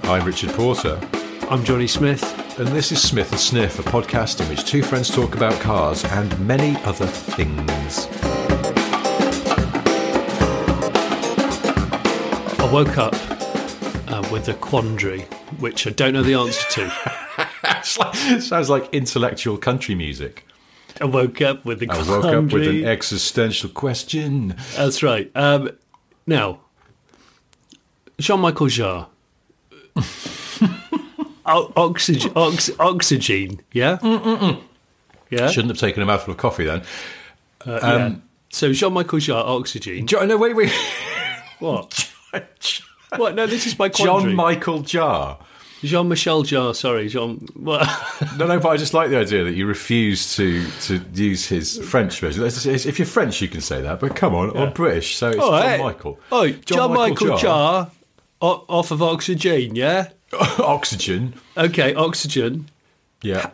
I'm Richard Porter. I'm Johnny Smith. And this is Smith and Sniff, a podcast in which two friends talk about cars and many other things. I woke up with a quandary, which I don't know the answer to. Sounds like intellectual country music. I woke up with a quandary. I woke up with an existential question. That's right. Now, Jean-Michel Jarre. Oxygen, yeah? Yeah? Shouldn't have taken a mouthful of coffee then. Yeah. So Jean-Michel Jarre, Oxygen. No, wait. What? What? No, this is my quandary. Jean-Michel Jarre. Jean-Michel Jarre, sorry. What? No, but I just like the idea that you refuse to use his French version. If you're French, you can say that, but come on, I'm British, so it's Jean-Michel. Oh, Jean-Michel Jarre off of Oxygen, yeah? Oxygen. Okay, Oxygen. Yeah.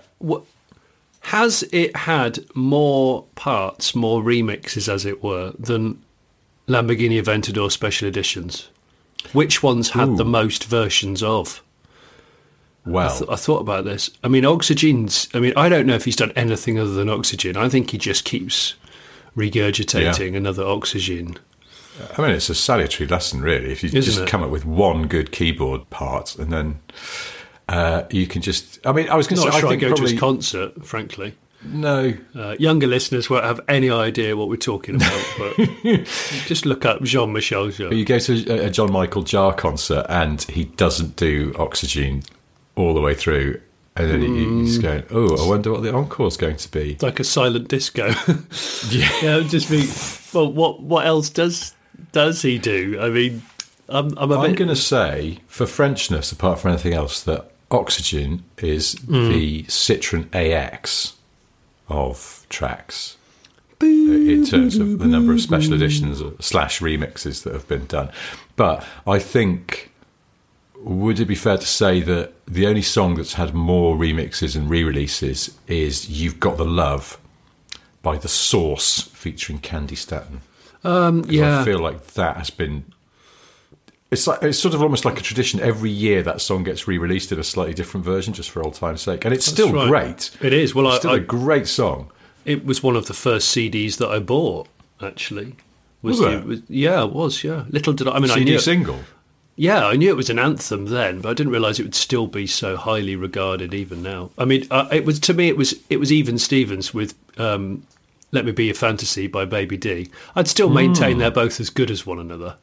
Has it had more parts, more remixes, as it were, than Lamborghini Aventador Special Editions? Which ones had the most versions of? Well, I thought about this. I mean, Oxygen's... I mean, I don't know if he's done anything other than Oxygen. I think he just keeps regurgitating another Oxygen. I mean, it's a salutary lesson, really. If you just come up with one good keyboard part, and then you can just... I mean, I was going to say... Not sure I I'd go to his concert, frankly. No. Younger listeners won't have any idea what we're talking about, but just look up Jean-Michel Jarre. But you go to a Jean-Michel Jarre concert, and he doesn't do Oxygen all the way through, and then you're just going, I wonder what the encore's going to be. Like a silent disco. Yeah, just be... Well, what else does he do? I mean, I'm going to say, for Frenchness, apart from anything else, that Oxygen is the Citroën AX of tracks in terms of the number of special editions / remixes that have been done. But I think, would it be fair to say that the only song that's had more remixes and re-releases is You've Got the Love by The Source featuring Candy Staton? I feel like that has been... It's sort of almost like a tradition. Every year that song gets re-released in a slightly different version, just for old time's sake. And it's still great. It is. Well, it's still a great song. It was one of the first CDs that I bought, actually. Was it? Yeah, it was, yeah. Little did I mean, CD single? Yeah, I knew it was an anthem then, but I didn't realise it would still be so highly regarded even now. I mean, it was Even Stevens with Let Me Be Your Fantasy by Baby D. I'd still maintain they're both as good as one another.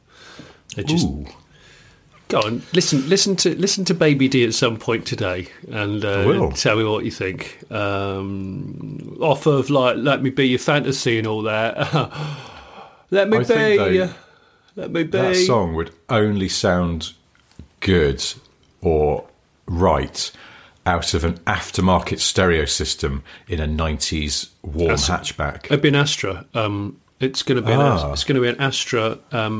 Go on, listen to Baby D at some point today, and tell me what you think. Off of like Let Me Be Your Fantasy and all that. Let me be. That song would only sound good or right out of an aftermarket stereo system in a 90s warm hatchback. It'd be an Astra. It's going to be an Astra.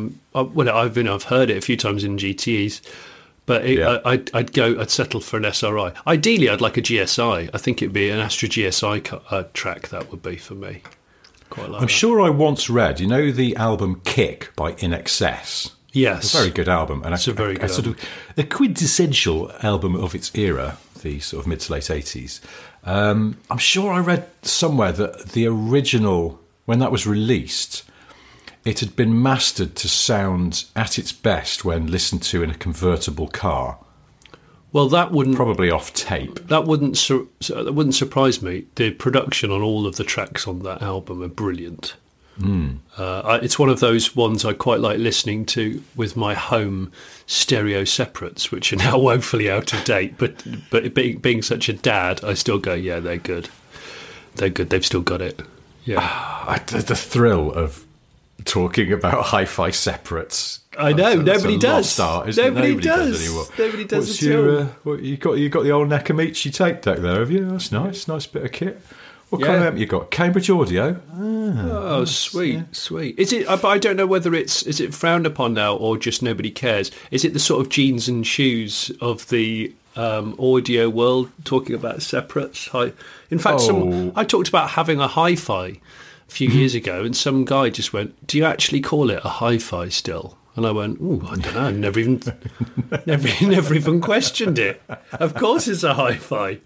I've heard it a few times in GTEs, but I'd settle for an SRI. Ideally, I'd like a GSI. I think it'd be an Astra GSI track. That would be for me. Quite like. I'm sure I once read. You know the album Kick by In Excess. Yes, it's a very good album, and it's a very good sort of a quintessential album of its era, the sort of mid to late 80s. I'm sure I read somewhere that the original, when that was released, it had been mastered to sound at its best when listened to in a convertible car. Well, that wouldn't... Probably off tape. That wouldn't surprise me. The production on all of the tracks on that album are brilliant. It's one of those ones I quite like listening to with my home stereo separates, which are now woefully out of date. But being such a dad, I still go, yeah, they're good. They're good. They've still got it. Yeah. The thrill of talking about hi-fi separates. I know, nobody does. Nobody does anymore. Nobody does. What's you got the old Nakamichi tape deck there, have you? That's nice bit of kit. What kind of amp you got? Cambridge Audio. Oh, sweet. Is it? But I don't know whether is it frowned upon now or just nobody cares. Is it the sort of jeans and shoes of the audio world talking about separates? In fact, I talked about having a hi-fi a few years ago, and some guy just went, "Do you actually call it a hi-fi still?" And I went, "Oh, I don't know. Never even questioned it. Of course, it's a hi-fi."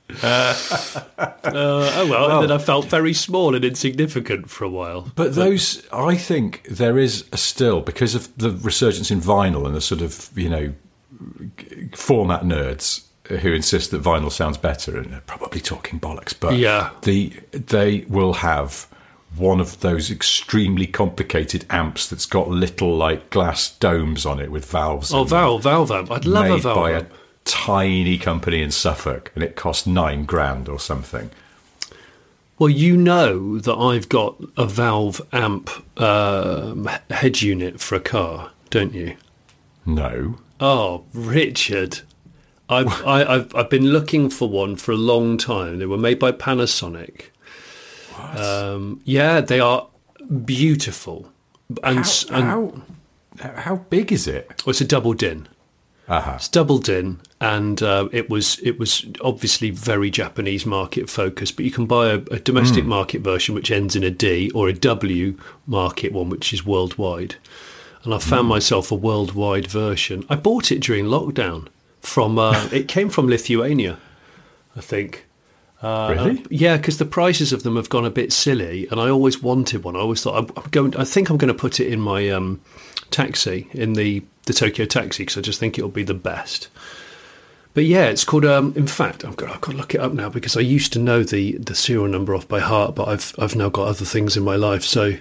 Well. And then I felt very small and insignificant for a while. But those, I think, there is still, because of the resurgence in vinyl and the sort of format nerds who insist that vinyl sounds better, and they're probably talking bollocks. But they will have one of those extremely complicated amps that's got little like glass domes on it with valves. Oh, valve amp! I'd love a valve by amp. A tiny company in Suffolk, and it cost $9,000 or something. Well, you know that I've got a valve amp head unit for a car, don't you? No. Oh, Richard, I've been looking for one for a long time. They were made by Panasonic. Yeah, they are beautiful. And how big is it? Well, it's a double din. Uh-huh. It's double din, and it was obviously very Japanese market focused. But you can buy a domestic market version which ends in a D, or a W market one which is worldwide. And I found myself a worldwide version. I bought it during lockdown from. It came from Lithuania, I think. Really? Yeah, because the prices of them have gone a bit silly, and I always wanted one. I always thought I think I'm going to put it in my taxi, in the Tokyo taxi, because I just think it'll be the best. But yeah, it's called. In fact, I've got to look it up now, because I used to know the serial number off by heart, but I've now got other things in my life. So,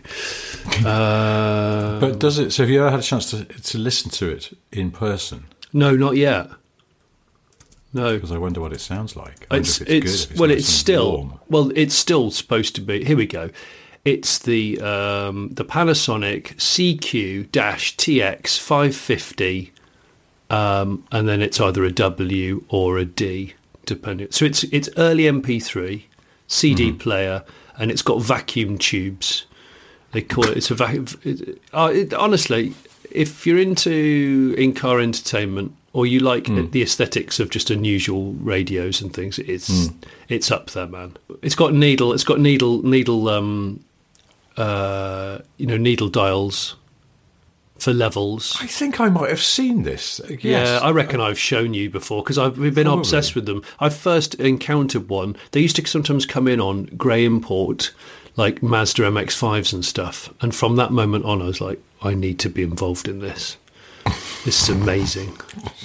but does it? So have you ever had a chance to listen to it in person? No, not yet. No, because I wonder what it sounds like. It's still supposed to be. Here we go. It's the Panasonic CQ-TX 550, and then it's either a W or a D, depending. So it's early MP3 CD player, and it's got vacuum tubes. They call it. It's a vacuum. Honestly, if you're into in-car entertainment, or you like the aesthetics of just unusual radios and things, it's up there, man. It's got needle dials for levels. I think I might have seen this. Yes. Yeah, I reckon I've shown you before, because we've been obsessed with them. I first encountered one. They used to sometimes come in on grey import, like Mazda MX-5s and stuff. And from that moment on, I was like, I need to be involved in this. This is amazing.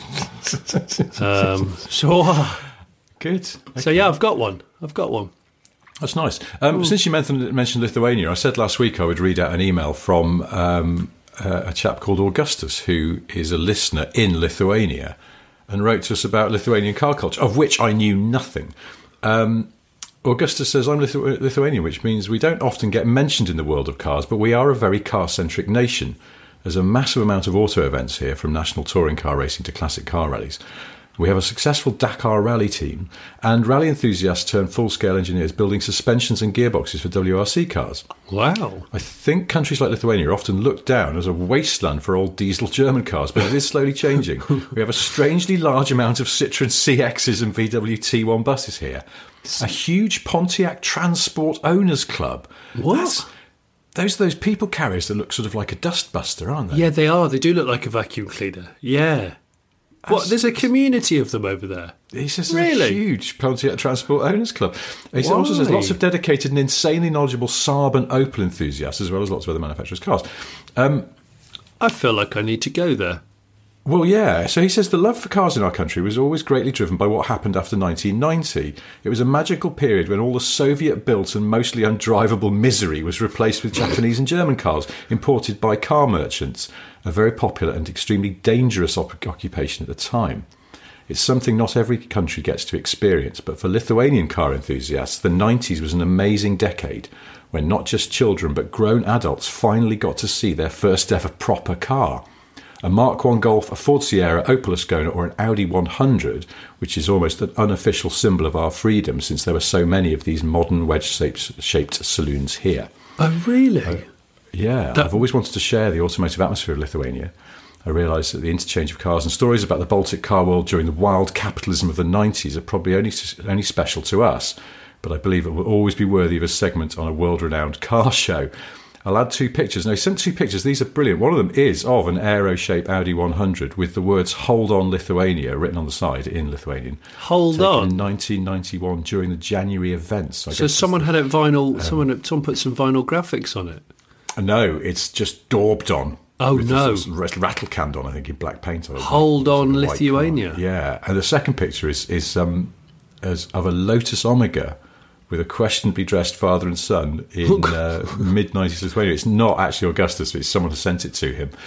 Good. Okay. So yeah, I've got one. That's nice. Since you mentioned Lithuania, I said last week I would read out an email from a chap called Augustus, who is a listener in Lithuania, and wrote to us about Lithuanian car culture, of which I knew nothing. Augustus says, I'm Lithuanian, which means we don't often get mentioned in the world of cars, but we are a very car-centric nation. There's a massive amount of auto events here, from national touring car racing to classic car rallies. We have a successful Dakar rally team, and rally enthusiasts turn full-scale engineers building suspensions and gearboxes for WRC cars. Wow. I think countries like Lithuania are often looked down as a wasteland for old diesel German cars, but it is slowly changing. We have a strangely large amount of Citroen CXs and VW T1 buses here. A huge Pontiac Transport Owners Club. What? Those are those people carriers that look sort of like a dustbuster, aren't they? Yeah, they are. They do look like a vacuum cleaner. Yeah. What? There's a community of them over there. He says really? There's a huge Pontiac Transport Owners Club. He also says lots of dedicated and insanely knowledgeable Saab and Opel enthusiasts, as well as lots of other manufacturers' cars. I feel like I need to go there. Well, yeah. So he says the love for cars in our country was always greatly driven by what happened after 1990. It was a magical period when all the Soviet-built and mostly undrivable misery was replaced with Japanese and German cars imported by car merchants, a very popular and extremely dangerous occupation at the time. It's something not every country gets to experience, but for Lithuanian car enthusiasts, the 90s was an amazing decade when not just children but grown adults finally got to see their first ever proper car. A Mark I Golf, a Ford Sierra, Opel Ascona or an Audi 100, which is almost an unofficial symbol of our freedom since there were so many of these modern wedge-shaped saloons here. Oh, really? Yeah, I've always wanted to share the automotive atmosphere of Lithuania. I realise that the interchange of cars and stories about the Baltic car world during the wild capitalism of the 90s are probably only special to us, but I believe it will always be worthy of a segment on a world-renowned car show. I'll add 2 pictures. No, he sent 2 pictures. These are brilliant. One of them is of an aero-shaped Audi 100 with the words "Hold on, Lithuania" written on the side in Lithuanian. Hold on. In 1991 during the January events. So someone had it vinyl. Someone put some vinyl graphics on it. No, it's just daubed on. Oh no! Rattle canned on, I think, in black paint. Hold on, Lithuania. Yeah, and the second picture is of a Lotus Omega with a questionably dressed father and son in mid-90s Lithuania. It's not actually Augustus, but it's someone who sent it to him.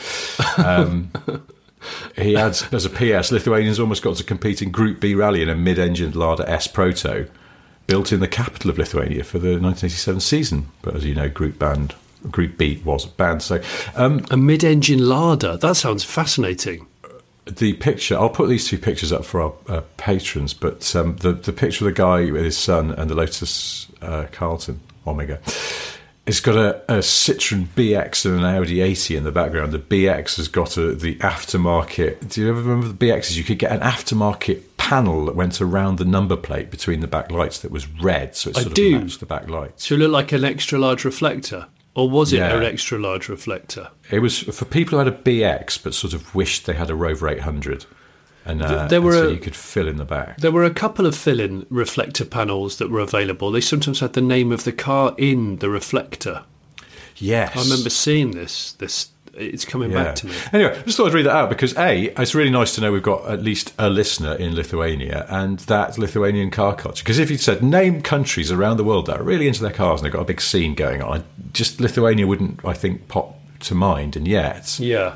He adds, as a PS, Lithuanians almost got to compete in Group B rally in a mid-engined Lada S Proto, built in the capital of Lithuania for the 1987 season. But as you know, Group B was banned. So a mid-engine Lada. That sounds fascinating. The picture, I'll put these 2 pictures up for our patrons, but the picture of the guy with his son and the Lotus Carlton Omega, it's got a Citroen BX and an Audi 80 in the background. The BX has got the aftermarket. Do you ever remember the BXs? You could get an aftermarket panel that went around the number plate between the back lights that was red, so it sort of matched the back lights. So it looked like an extra large reflector. Or was it an extra large reflector? It was for people who had a BX but sort of wished they had a Rover 800. And so you could fill in the back. There were a couple of fill-in reflector panels that were available. They sometimes had the name of the car in the reflector. Yes. I remember seeing this. It's coming back to me. Anyway, I just thought I'd read that out because, it's really nice to know we've got at least a listener in Lithuania and that Lithuanian car culture. Because if you'd said, name countries around the world that are really into their cars and they've got a big scene going on, just Lithuania wouldn't, I think, pop to mind. And yet,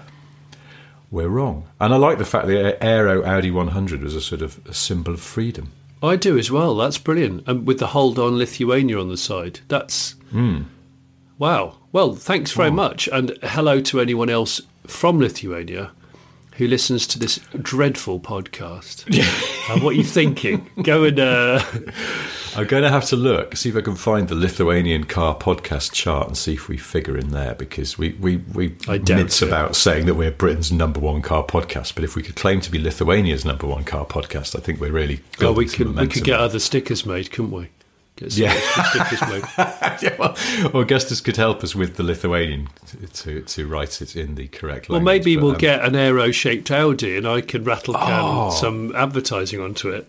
we're wrong. And I like the fact that Aero Audi 100 was a sort of a symbol of freedom. I do as well. That's brilliant. And with the Hold on Lithuania on the side. That's... Wow. Well, thanks very much. And hello to anyone else from Lithuania who listens to this dreadful podcast. What are you thinking? Go and... I'm going to have to look, see if I can find the Lithuanian car podcast chart and see if we figure in there, because we mince about saying that we're Britain's #1 car podcast, but if we could claim to be Lithuania's #1 car podcast, I think we're really building we could get other stickers made, couldn't we? Stickers made. Well, Augustus could help us with the Lithuanian to write it in the correct language. Well, maybe we'll get an aero-shaped Audi and I can rattle can some advertising onto it.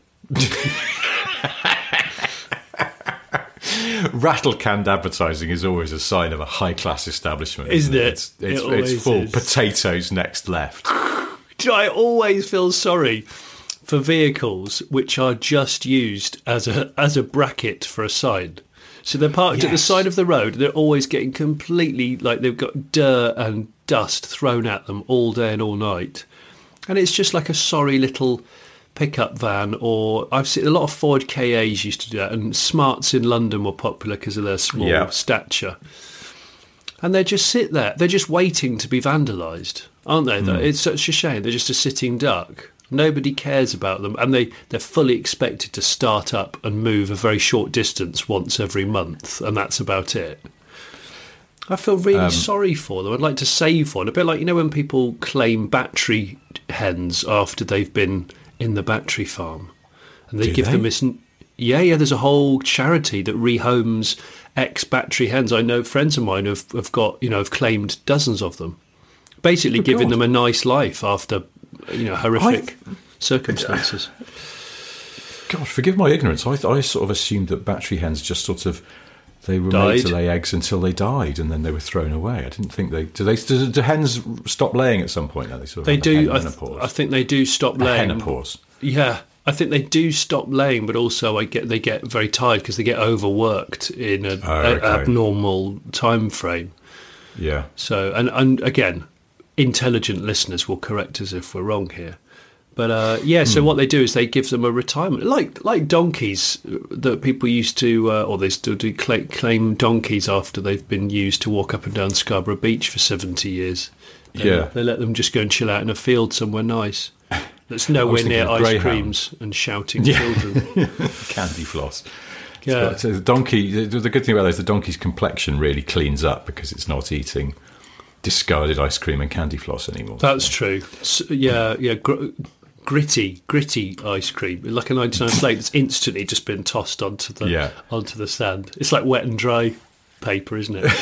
Rattle-canned advertising is always a sign of a high-class establishment, isn't it? It's full potatoes next left. I always feel sorry for vehicles which are just used as a bracket for a sign. So they're parked at the side of the road. They're always getting completely, like, they've got dirt and dust thrown at them all day and all night. And it's just like a sorry little pickup van, or I've seen a lot of Ford KAs used to do that, and Smarts in London were popular because of their small stature. And they just sit there. They're just waiting to be vandalised, aren't they? It's such a shame. They're just a sitting duck. Nobody cares about them, and they're fully expected to start up and move a very short distance once every month, and that's about it. I feel really sorry for them. I'd like to save one. A bit like, when people claim battery hens after they've been in the battery farm, and they give them this... Yeah, there's a whole charity that rehomes ex-battery hens. I know friends of mine have got, have claimed dozens of them, basically giving them a nice life after... horrific circumstances. God, forgive my ignorance. I sort of assumed that battery hens just sort of they were made to lay eggs until they died, and then they were thrown away. I didn't think they do hens stop laying at some point? Now they do. I think they do stop laying. Menopause. Yeah, I think they do stop laying, but also they get very tired because they get overworked in an abnormal time frame. Yeah. So and again, intelligent listeners will correct us if we're wrong here. But so what they do is they give them a retirement, like donkeys that people used to, or they still do claim donkeys after they've been used to walk up and down Scarborough Beach for 70 years. They let them just go and chill out in a field somewhere nice. That's nowhere near ice creams and shouting children. Candy floss. So the donkey. The good thing about that is the donkey's complexion really cleans up because it's not eating discarded ice cream and candy floss anymore. That's true. So, gritty ice cream, like a 99 plate that's instantly just been tossed onto the sand. It's like wet and dry paper, isn't it?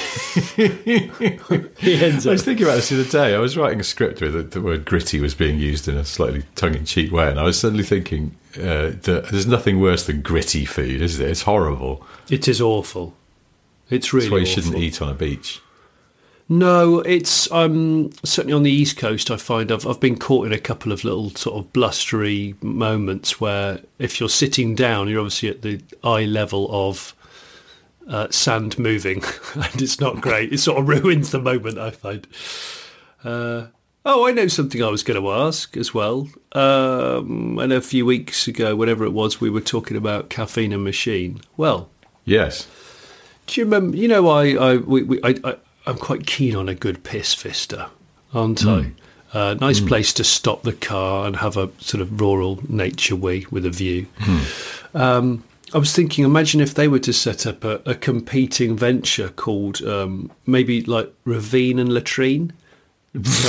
He ends I up. was thinking about this the other day. I was writing a script where the word gritty was being used in a slightly tongue-in-cheek way, and I was suddenly thinking that there's nothing worse than gritty food, is there? It's horrible. It is awful. It's really That's why you awful. shouldn't eat on a beach. No, it's certainly on the East Coast. I find I've been caught in a couple of little sort of blustery moments where if you're sitting down, you're obviously at the eye level of sand moving, and it's not great. It sort of ruins the moment, I find. I know something I was going to ask as well. I know a few weeks ago, whatever it was, we were talking about Caffeine and Machine. Well, Yes. do you remember? I'm quite keen on a good piss vista, aren't I? Nice place to stop the car and have a sort of rural nature wee with a view. I was thinking, imagine if they were to set up a competing venture called maybe like Ravine and Latrine. So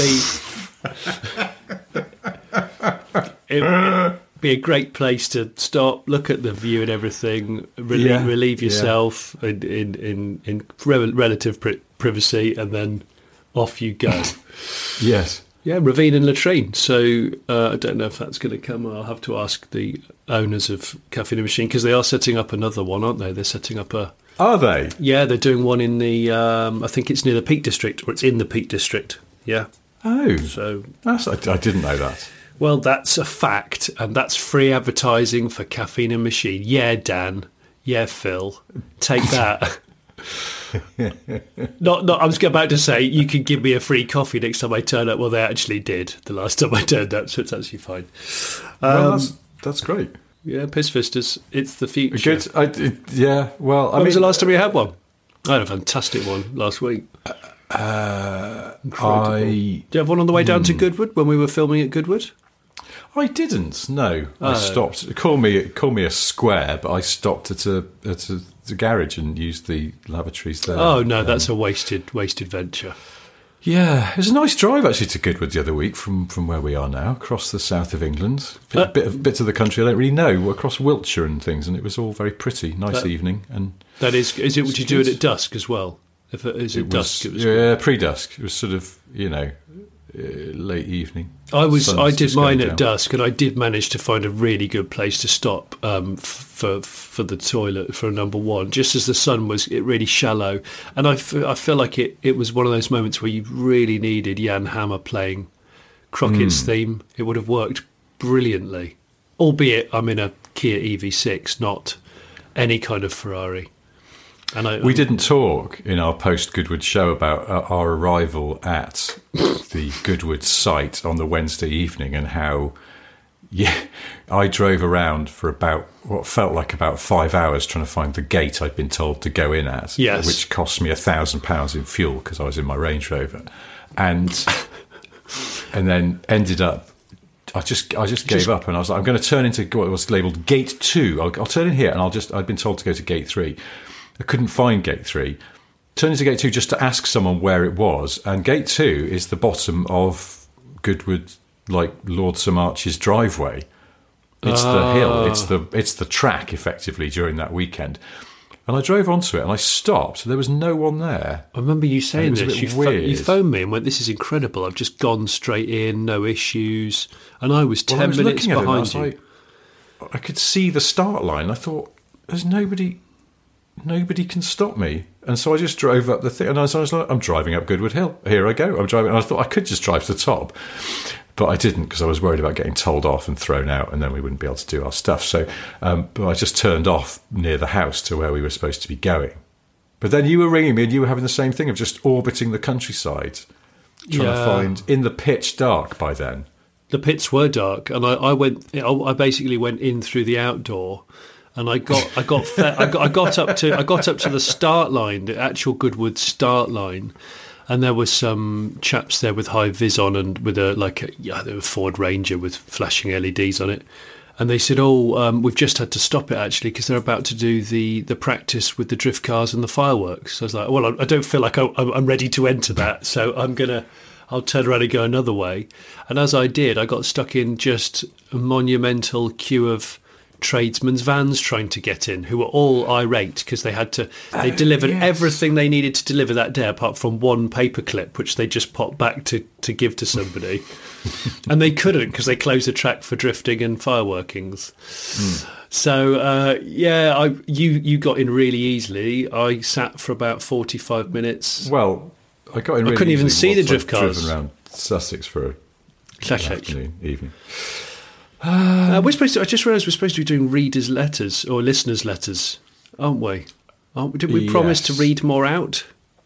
it would be a great place to stop, look at the view and everything, relieve yourself in relative privacy, and then off you go. Yes. Yeah, Ravine and Latrine. So I don't know if that's going to come. I'll have to ask the owners of Caffeine and Machine, because they are setting up another one, aren't they? They're setting up a... Are they? Yeah, they're doing one in the... I think it's near the Peak District, or it's in the Peak District. Yeah. Oh. So... I didn't know that. Well, that's a fact, and that's free advertising for Caffeine and Machine. Yeah, Dan. Yeah, Phil. Take that. Not. I was about to say you can give me a free coffee next time I turn up. Well, they actually did the last time I turned up, so it's actually fine. Well, that's great. Yeah, Piss Vistas. It's the future. Good. Yeah. Well, When was the last time you had one? I had a fantastic one last week. I Do you have one on the way down to Goodwood when we were filming at Goodwood? didn't. No, I stopped. Call me a square, but I stopped at a garage and used the lavatories there. Oh no, that's a wasted venture. Yeah, it was a nice drive actually to Goodwood the other week from where we are now, across the south of England. Bits of the country I don't really know, across Wiltshire and things, and it was all very pretty. Nice evening. And that is it? Would you do it at dusk as well? If it is at dusk, it was pre-dusk. It was sort of late evening. I did just mine going at down. dusk, and I did manage to find a really good place to stop for the toilet for number one, just as the sun was really shallow. And I feel like it was one of those moments where you really needed Jan Hammer playing Crockett's theme. It would have worked brilliantly, albeit I'm in a Kia EV6, not any kind of Ferrari. And We didn't talk in our post-Goodwood show about our arrival at the Goodwood site on the Wednesday evening and how, I drove around for about what felt like about 5 hours trying to find the gate I'd been told to go in at, which cost me £1,000 in fuel because I was in my Range Rover, and then ended up. I just gave up, and I was like, I'm going to turn into what was labelled Gate 2. I'll turn in here, and I'd been told to go to Gate 3. I couldn't find Gate 3. Turned into Gate 2 just to ask someone where it was. And Gate 2 is the bottom of Goodwood, like Lord Sir March's driveway. It's the hill. It's the track, effectively, during that weekend. And I drove onto it and I stopped. There was no one there. I remember you saying this. You weird. phoned me and went, "This is incredible. I've just gone straight in, no issues." And I was 10 minutes looking at it and behind you. like, I could see the start line. I thought, there's nobody can stop me. And so I just drove up the thing. And I was like, I'm driving up Goodwood Hill. Here I go. I'm driving. And I thought I could just drive to the top. But I didn't, because I was worried about getting told off and thrown out, and then we wouldn't be able to do our stuff. So but I just turned off near the house to where we were supposed to be going. But then you were ringing me, and you were having the same thing of just orbiting the countryside, trying to find, in the pitch dark by then. The pits were dark, and I basically went in through the outdoor, and I got up to the start line, the actual Goodwood start line. And there were some chaps there with high vis on and with there was a Ford Ranger with flashing LEDs on it. And they said, we've just had to stop it actually because they're about to do the practice with the drift cars and the fireworks. So I was like, well, I don't feel like I'm ready to enter that. So I'll turn around and go another way. And as I did, I got stuck in just a monumental queue of tradesmen's vans trying to get in, who were all irate because they delivered everything they needed to deliver that day, apart from one paperclip, which they just popped back to give to somebody. And they couldn't because they closed the track for drifting and fireworkings. So, you got in really easily. I sat for about 45 minutes. Well, I got in really I couldn't even easily see the drift cars. Driven around Sussex for an afternoon, evening. I just realised we're supposed to be doing readers' letters or listeners' letters, aren't we? Did we promise to read more out?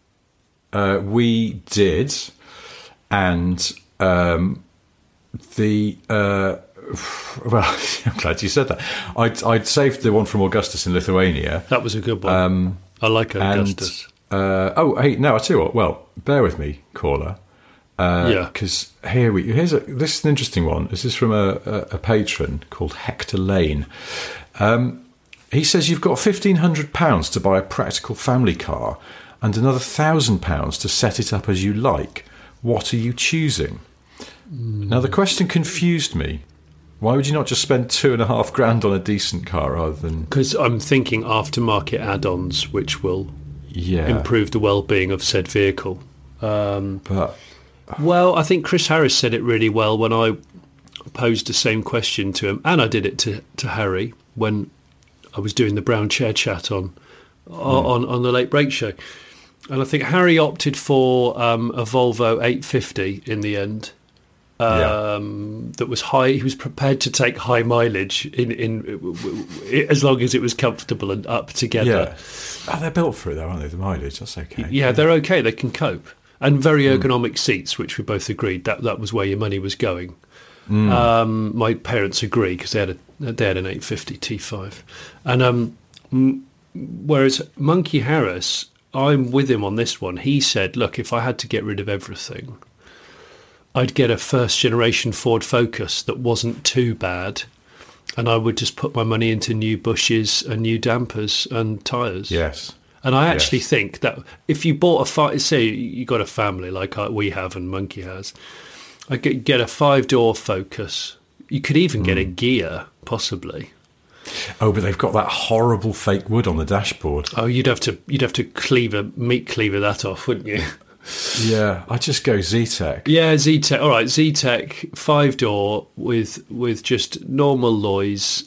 We did, and well, I'm glad you said that. I'd saved the one from Augustus in Lithuania. That was a good one. I like Augustus. I'll tell you what. Well, bear with me, caller. Because this is an interesting one. This is from a patron called Hector Lane. He says you've got £1,500 to buy a practical family car and another £1,000 to set it up as you like. What are you choosing? Now the question confused me. Why would you not just spend $2,500 on a decent car rather than? Because I'm thinking aftermarket add-ons, which will improve the well-being of said vehicle. Well, I think Chris Harris said it really well when I posed the same question to him, and I did it to Harry when I was doing the brown chair chat on the Late Break Show. And I think Harry opted for a Volvo 850 in the end. That was high. He was prepared to take high mileage in as long as it was comfortable and up together. Yeah. They're built for it though, aren't they? The mileage, that's okay. Yeah, they're okay. They can cope. And very ergonomic seats, which we both agreed that was where your money was going. My parents agree because they had an 850 T5, and whereas Monkey Harris, I'm with him on this one. He said, "Look, if I had to get rid of everything, I'd get a first generation Ford Focus that wasn't too bad, and I would just put my money into new bushes and new dampers and tyres." Yes. And I actually think that if you bought say you got a family like we have and Monkey has, I get a 5-door Focus. You could even get a Ghia, possibly. Oh, but they've got that horrible fake wood on the dashboard. Oh, you'd have to meat cleaver that off, wouldn't you? Yeah, I just go Zetec. Yeah, Zetec. All right, Zetec 5-door with just normal Loys.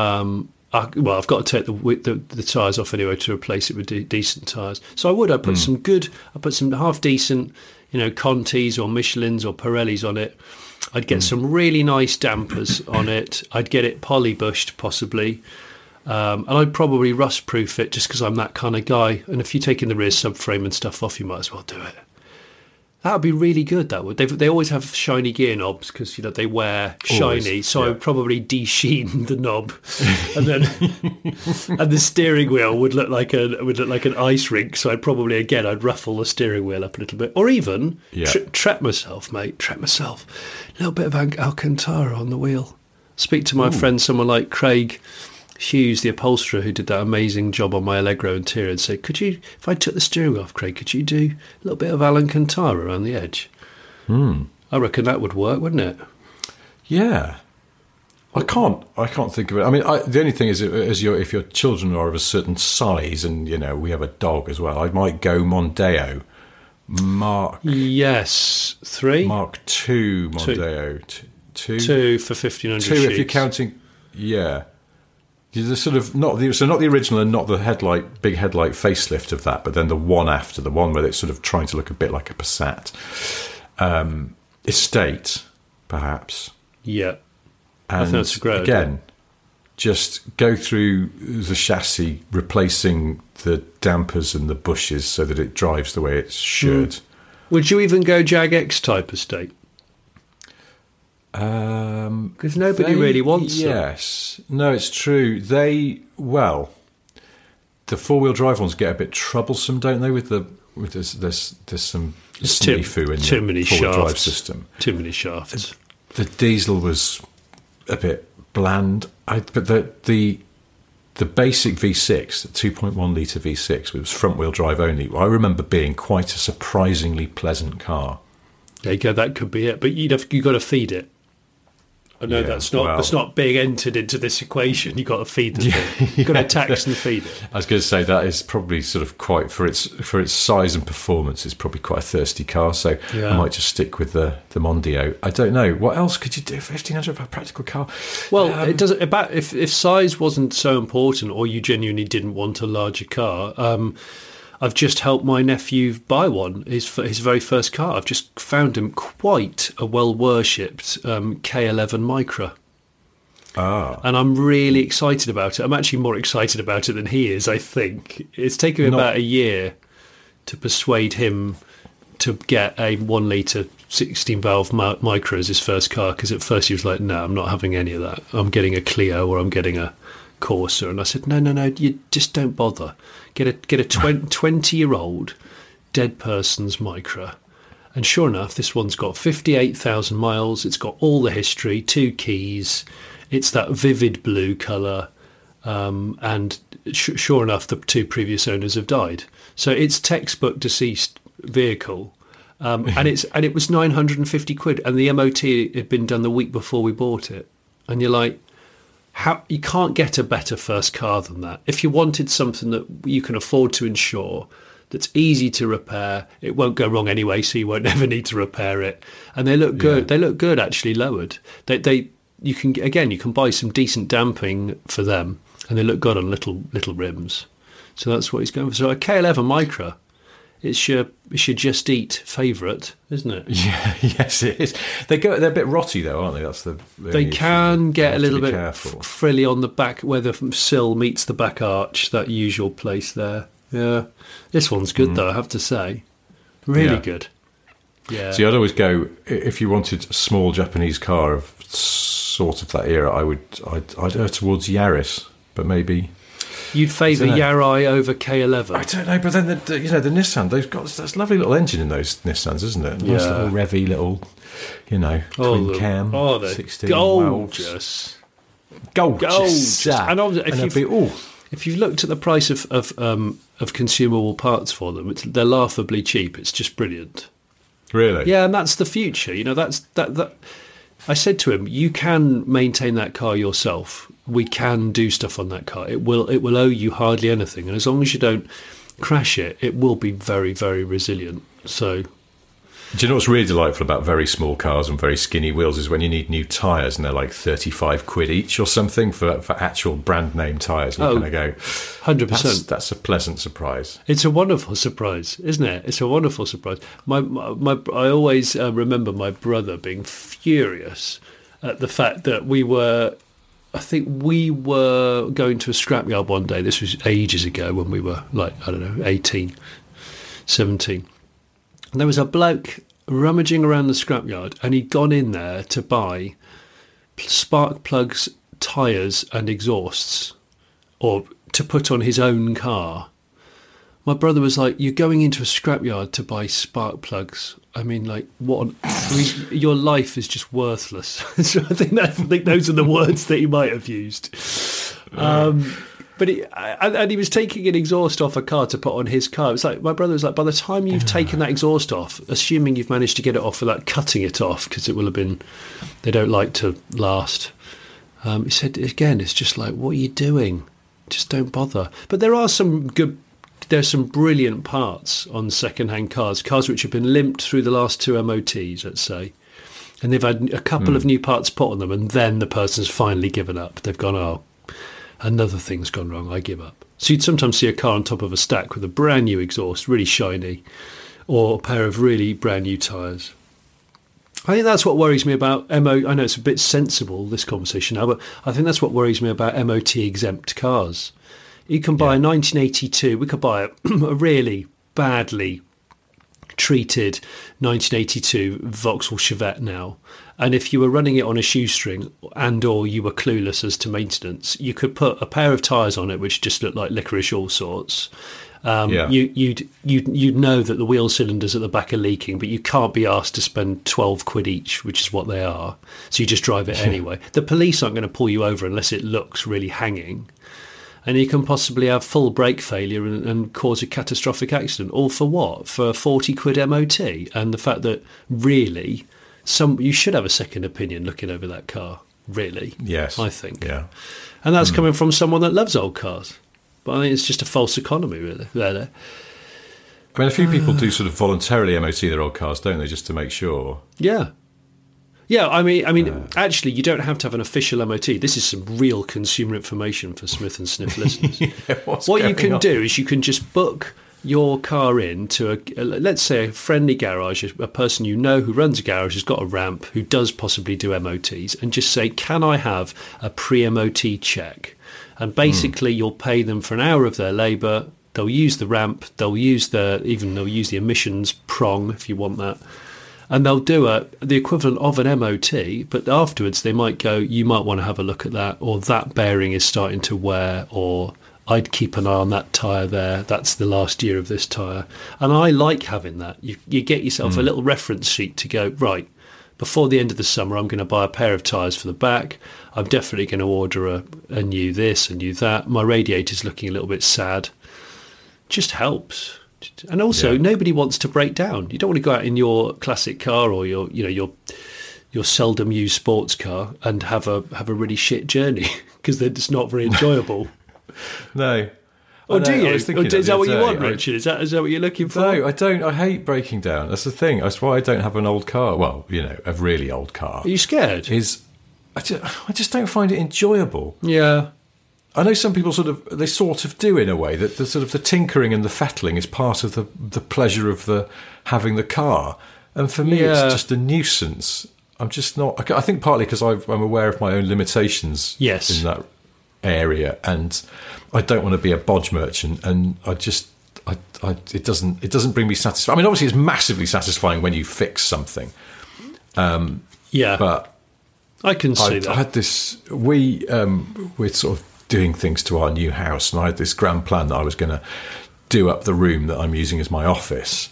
I've got to take the tyres off anyway to replace it with decent tyres. So I put some half decent, Contis or Michelins or Pirellis on it. I'd get some really nice dampers on it. I'd get it polybushed possibly. And I'd probably rust-proof it just because I'm that kind of guy. And if you're taking the rear subframe and stuff off, you might as well do it. That would be really good, that would. They always have shiny gear knobs because, they wear shiny. Always, so I would probably de-sheen the knob. And then and the steering wheel would look like an ice rink. So I'd ruffle the steering wheel up a little bit. Or even trap myself, mate. Trap myself. A little bit of Alcantara on the wheel. Speak to my friend, someone like Craig Hughes, the upholsterer who did that amazing job on my Allegro interior, and say, could you, if I took the steering wheel off, Craig, could you do a little bit of Alcantara around the edge? I reckon that would work, wouldn't it? Yeah. I can't think of it. I mean, the only thing is, if your children are of a certain size, and we have a dog as well, I might go Mondeo Mark. Yes, 3 Mark II Mondeo. Two for 1,500 2 sheets. if you're counting. Yeah. The sort of not the original and not the big headlight facelift of that, but then the one after, the one where it's sort of trying to look a bit like a Passat. Estate, perhaps. Yeah, and I think that's a great again, idea. Just go through the chassis, replacing the dampers and the bushes so that it drives the way it should. Would you even go Jag X type estate? Because nobody really wants them. Yes. No, it's true. The 4-wheel drive ones get a bit troublesome, don't they? There's some sniffoo in the 4-wheel drive system. Too many shafts. The diesel was a bit bland. But the basic V6, the 2.1 litre V6, was front-wheel drive only. I remember being quite a surprisingly pleasant car. There you go. That could be it. But you've got to feed it. I know Yeah, that's not being entered into this equation. You've got to feed the thing. You've got to tax and feed it. I was going to say that is probably sort of quite for its size and performance. It's probably quite a thirsty car, so I might just stick with the Mondio. I don't know what else could you do. 1,500 for a practical car. Well, it doesn't. If size wasn't so important, or you genuinely didn't want a larger car. I've just helped my nephew buy one, his very first car. I've just found him quite a well-worshipped K11 Micra. And I'm really excited about it. I'm actually more excited about it than he is, I think. It's taken me about a year to persuade him to get a 1 litre 16-valve Micra as his first car, because at first he was like, no, I'm not having any of that. I'm getting a Clio or I'm getting a Corsa. And I said, no, you just don't bother. Get a 20-year-old dead person's Micra. And sure enough, this one's got 58,000 miles. It's got all the history, 2 keys. It's that vivid blue colour. And sure enough, the 2 previous owners have died. So it's textbook deceased vehicle. And it was 950 quid. And the MOT had been done the week before we bought it. And you're like, how you can't get a better first car than that. If you wanted something that you can afford to insure, that's easy to repair, it won't go wrong anyway, so you won't ever need to repair it. And they look good. They look good actually lowered. You can buy some decent damping for them, and they look good on little rims. So that's what he's going for. So a K11 Micra. It's your Just Eat favourite, isn't it? Yeah, yes, it is. They're a bit rotty though, aren't they? That's they can get a little bit frilly on the back where the sill meets the back arch. That usual place there. Yeah, this one's good though. I have to say, really good. Yeah. See, I'd always go if you wanted a small Japanese car of sort of that era. I'd go towards Yaris, but maybe. You'd favour Yarai over K11? I don't know, but then the Nissan, they've got this lovely little engine in those Nissans, isn't it? Nice little revvy little, twin cam, 16 gorgeous. Gorgeous. And if you've looked at the price of consumable parts for them, they're laughably cheap. It's just brilliant. Really? Yeah, and that's the future. That. I said to him, you can maintain that car yourself. We can do stuff on that car. It will owe you hardly anything. And as long as you don't crash it, it will be very, very resilient. So, do you know what's really delightful about very small cars and very skinny wheels is when you need new tyres and they're like 35 quid each or something for actual brand name tyres. You kind of go, 100%. That's a pleasant surprise. It's a wonderful surprise, isn't it? It's a wonderful surprise. I always remember my brother being furious at the fact that we were going to a scrapyard one day. This was ages ago when we were 18, 17. And there was a bloke rummaging around the scrapyard, and he'd gone in there to buy spark plugs, tyres and exhausts, or to put on his own car. My brother was like, you're going into a scrapyard to buy spark plugs. I mean, your life is just worthless. So I think those are the words that he might have used. But he was taking an exhaust off a car to put on his car. It was like, my brother was like, by the time you've taken that exhaust off, assuming you've managed to get it off without cutting it off, because it will have been, they don't like to last. He said, again, it's just like, what are you doing? Just don't bother. But there's some brilliant parts on second-hand cars which have been limped through the last 2 MOTs, let's say. And they've had a couple of new parts put on them, and then the person's finally given up. They've gone, another thing's gone wrong, I give up. So you'd sometimes see a car on top of a stack with a brand new exhaust, really shiny, or a pair of really brand new tyres. I think that's what worries me about I know it's a bit sensible, this conversation now, but I think that's what worries me about MOT exempt cars. You can buy a 1982, we could buy a really badly treated 1982 Vauxhall Chevette now. And if you were running it on a shoestring and or you were clueless as to maintenance, you could put a pair of tyres on it which just looked like licorice all sorts. You'd know that the wheel cylinders at the back are leaking, but you can't be asked to spend 12 quid each, which is what they are. So you just drive it anyway. The police aren't going to pull you over unless it looks really hanging. And you can possibly have full brake failure and cause a catastrophic accident. All for what? For 40 quid MOT. And the fact that really, you should have a second opinion looking over that car. really. Yes. I think. Yeah. And that's coming from someone that loves old cars. But I think it's just a false economy, really. There. I mean, a few people do sort of voluntarily MOT their old cars, don't they, just to make sure? Yeah. Yeah, I mean, actually, you don't have to have an official MOT. This is some real consumer information for Smith and Sniff listeners. What you can do is you can just book your car in to let's say a friendly garage, a person you know who runs a garage, has got a ramp, who does possibly do MOTs, and just say, can I have a pre-MOT check? And basically you'll pay them for an hour of their labour. They'll use the ramp, they'll use the emissions prong if you want that, and they'll do the equivalent of an MOT, but afterwards they might go, you might want to have a look at that, or that bearing is starting to wear, or I'd keep an eye on that tyre there, that's the last year of this tyre. And I like having that. You get yourself a little reference sheet to go, right, before the end of the summer I'm going to buy a pair of tyres for the back, I'm definitely going to order a new this, a new that, my radiator's looking a little bit sad. Just helps. And also, nobody wants to break down. You don't want to go out in your classic car or your seldom used sports car and have a really shit journey because they're just not very enjoyable. No. Or do you? Is that what you want, Richard? Is that what you're looking for? No, I don't. I hate breaking down. That's the thing. That's why I don't have an old car. Well, a really old car. Are you scared? I just don't find it enjoyable. Yeah. I know some people sort of do in a way that the sort of the tinkering and the fettling is part of the pleasure of having the car, and for me it's just a nuisance. I'm just not. I think partly because I'm aware of my own limitations in that area, and I don't want to be a bodge merchant, and it doesn't bring me satisfaction. I mean, obviously it's massively satisfying when you fix something. But I can see that. I had this. We're sort of doing things to our new house, and I had this grand plan that I was going to do up the room that I'm using as my office,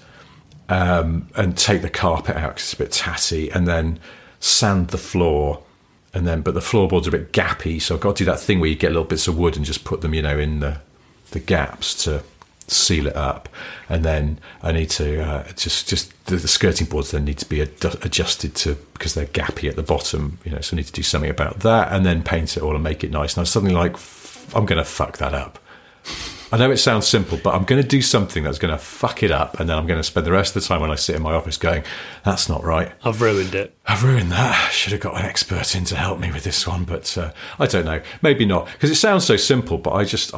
and take the carpet out because it's a bit tatty, and then sand the floor, but the floorboards are a bit gappy, so I've got to do that thing where you get little bits of wood and just put them, in the gaps to seal it up, and then I need to just the skirting boards then need to be adjusted to, because they're gappy at the bottom, so I need to do something about that, and then paint it all and make it nice. And I was suddenly like, I'm going to fuck that up. I know it sounds simple, but I'm going to do something that's going to fuck it up, and then I'm going to spend the rest of the time when I sit in my office going, that's not right. I've ruined it. I've ruined that. I should have got an expert in to help me with this one, but I don't know. Maybe not, because it sounds so simple, but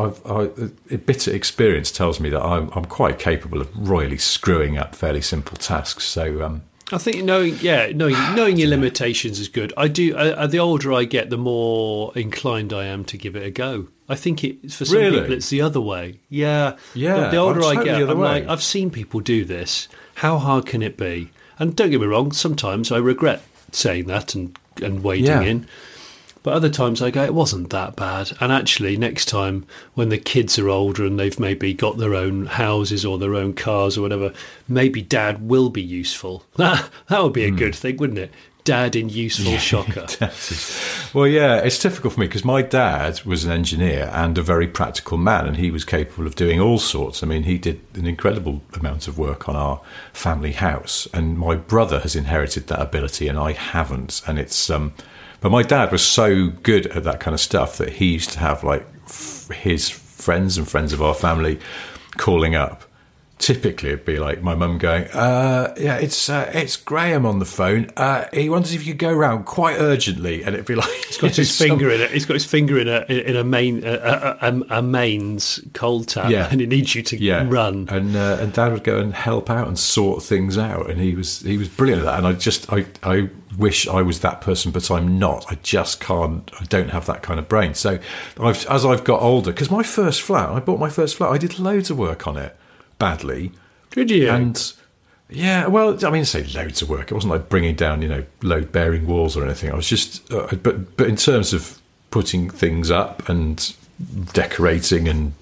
a bitter experience tells me that I'm quite capable of royally screwing up fairly simple tasks. So I think knowing your limitations is good. I do. The older I get, the more inclined I am to give it a go. I think for some people it's the other way. Yeah. The older I get, I'm like, I've seen people do this. How hard can it be? And don't get me wrong, sometimes I regret saying that and wading in. But other times I go, it wasn't that bad. And actually, next time when the kids are older and they've maybe got their own houses or their own cars or whatever, maybe Dad will be useful. That would be a good thing, wouldn't it? Dad in useful shocker. Well, yeah, it's difficult for me because my dad was an engineer and a very practical man, and he was capable of doing all sorts. I mean, he did an incredible amount of work on our family house, and my brother has inherited that ability and I haven't. And it's but my dad was so good at that kind of stuff that he used to have like his friends and friends of our family calling up. Typically, it'd be like my mum going, it's Graham on the phone. He wonders if you go round quite urgently, and it'd be like he's got his finger in it. He's got his finger in a mains cold tap, and he needs you to run. And Dad would go and help out and sort things out, and he was brilliant at that. And I wish I was that person, but I'm not. I just can't. I don't have that kind of brain. So as I've got older, because I bought my first flat. I did loads of work on it. Badly. Did you? And yeah, well, I mean, say loads of work. It wasn't like bringing down, load-bearing walls or anything. I was just, but in terms of putting things up and decorating and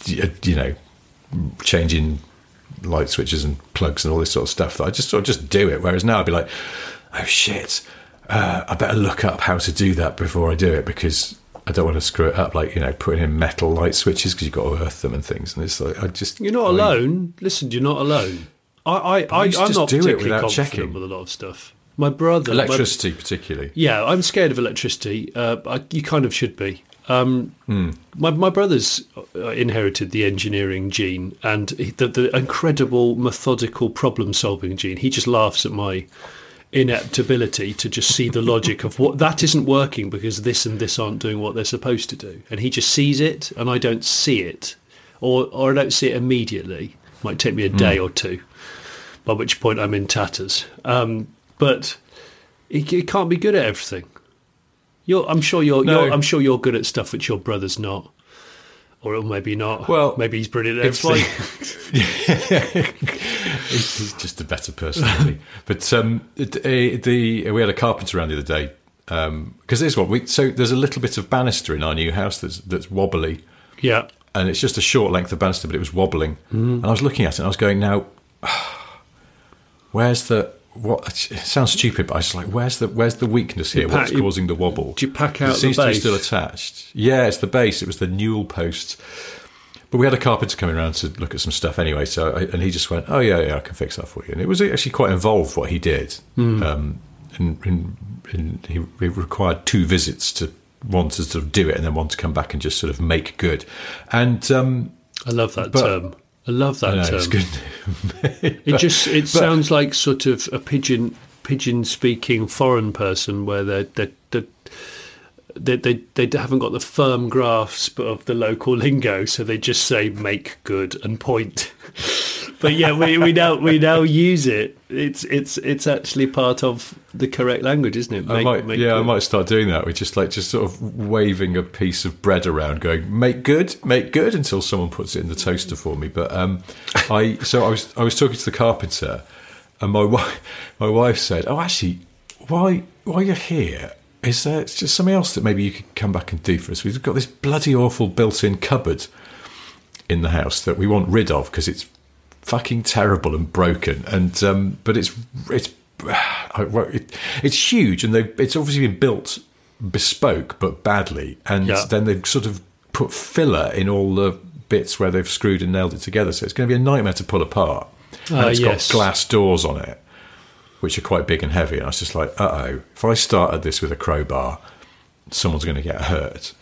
changing light switches and plugs and all this sort of stuff, that I just sort of just do it. Whereas now I'd be like, oh shit, I better look up how to do that before I do it, because I don't want to screw it up, like, putting in metal light switches because you've got to earth them and things. And it's like, You're not alone. Listen, you're not alone. I'm not particularly confident with a lot of stuff. My brother... Electricity, particularly. Yeah, I'm scared of electricity. You kind of should be. My brother's inherited the engineering gene and the incredible methodical problem-solving gene. He just laughs at my inept ability to just see the logic of what that isn't working because this and this aren't doing what they're supposed to do. And he just sees it, and I don't see it, or I don't see it immediately. It might take me a day or two, by which point I'm in tatters. But he can't be good at everything. I'm sure you're good at stuff which your brother's not, or maybe not. Well, maybe he's brilliant at everything. He's just a better person than me. But we had a carpenter around the other day because there's a little bit of banister in our new house that's wobbly. Yeah, and it's just a short length of banister, but it was wobbling. And I was looking at it and I was going, now, where's the... What it sounds stupid, but I was like, "Where's the weakness here? What's causing the wobble?" Do you pack out the base? It seems to be still attached. Yeah, it's the base. It was the newel posts. But we had a carpenter coming around to look at some stuff anyway. And he just went, "Oh yeah, I can fix that for you." And it was actually quite involved what he did. And he required 2 visits to one to sort of do it, and then one to come back and just sort of make good. And I love that term. I love that term. It's good. It sounds like sort of a pidgin speaking foreign person where they haven't got the firm grasp of the local lingo, so they just say "make good" and point. But yeah, we now use it. It's actually part of the correct language, isn't it? I might start doing that. We just sort of waving a piece of bread around, going "make good," until someone puts it in the toaster for me. But I was talking to the carpenter, and my wife said, "Oh, actually, while you're here, is there just something else that maybe you could come back and do for us? We've got this bloody awful built-in cupboard in the house that we want rid of because it's fucking terrible and broken, and but it's huge, and it's obviously been built bespoke but badly, and then they've sort of put filler in all the bits where they've screwed and nailed it together, so it's going to be a nightmare to pull apart. And it's got glass doors on it which are quite big and heavy, and I was just like, if I started this with a crowbar, someone's going to get hurt.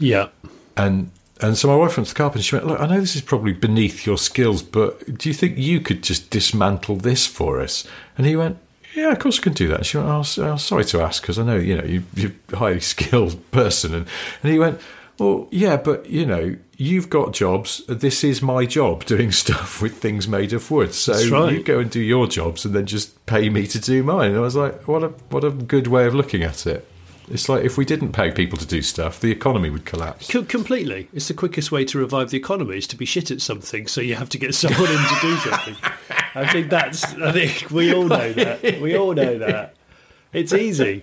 And so my wife went to the carpenter and she went, "Look, I know this is probably beneath your skills, but do you think you could just dismantle this for us?" And he went, "Yeah, of course I can do that." And she went, "Oh, sorry to ask, because I know, you're a highly skilled person." And he went, "Well, yeah, but, you've got jobs. This is my job, doing stuff with things made of wood. So you go and do your jobs and then just pay me to do mine." And I was like, what a good way of looking at it. It's like if we didn't pay people to do stuff, the economy would collapse. Completely. It's the quickest way to revive the economy is to be shit at something, so you have to get someone in to do something. I think we all know that. We all know that. It's easy.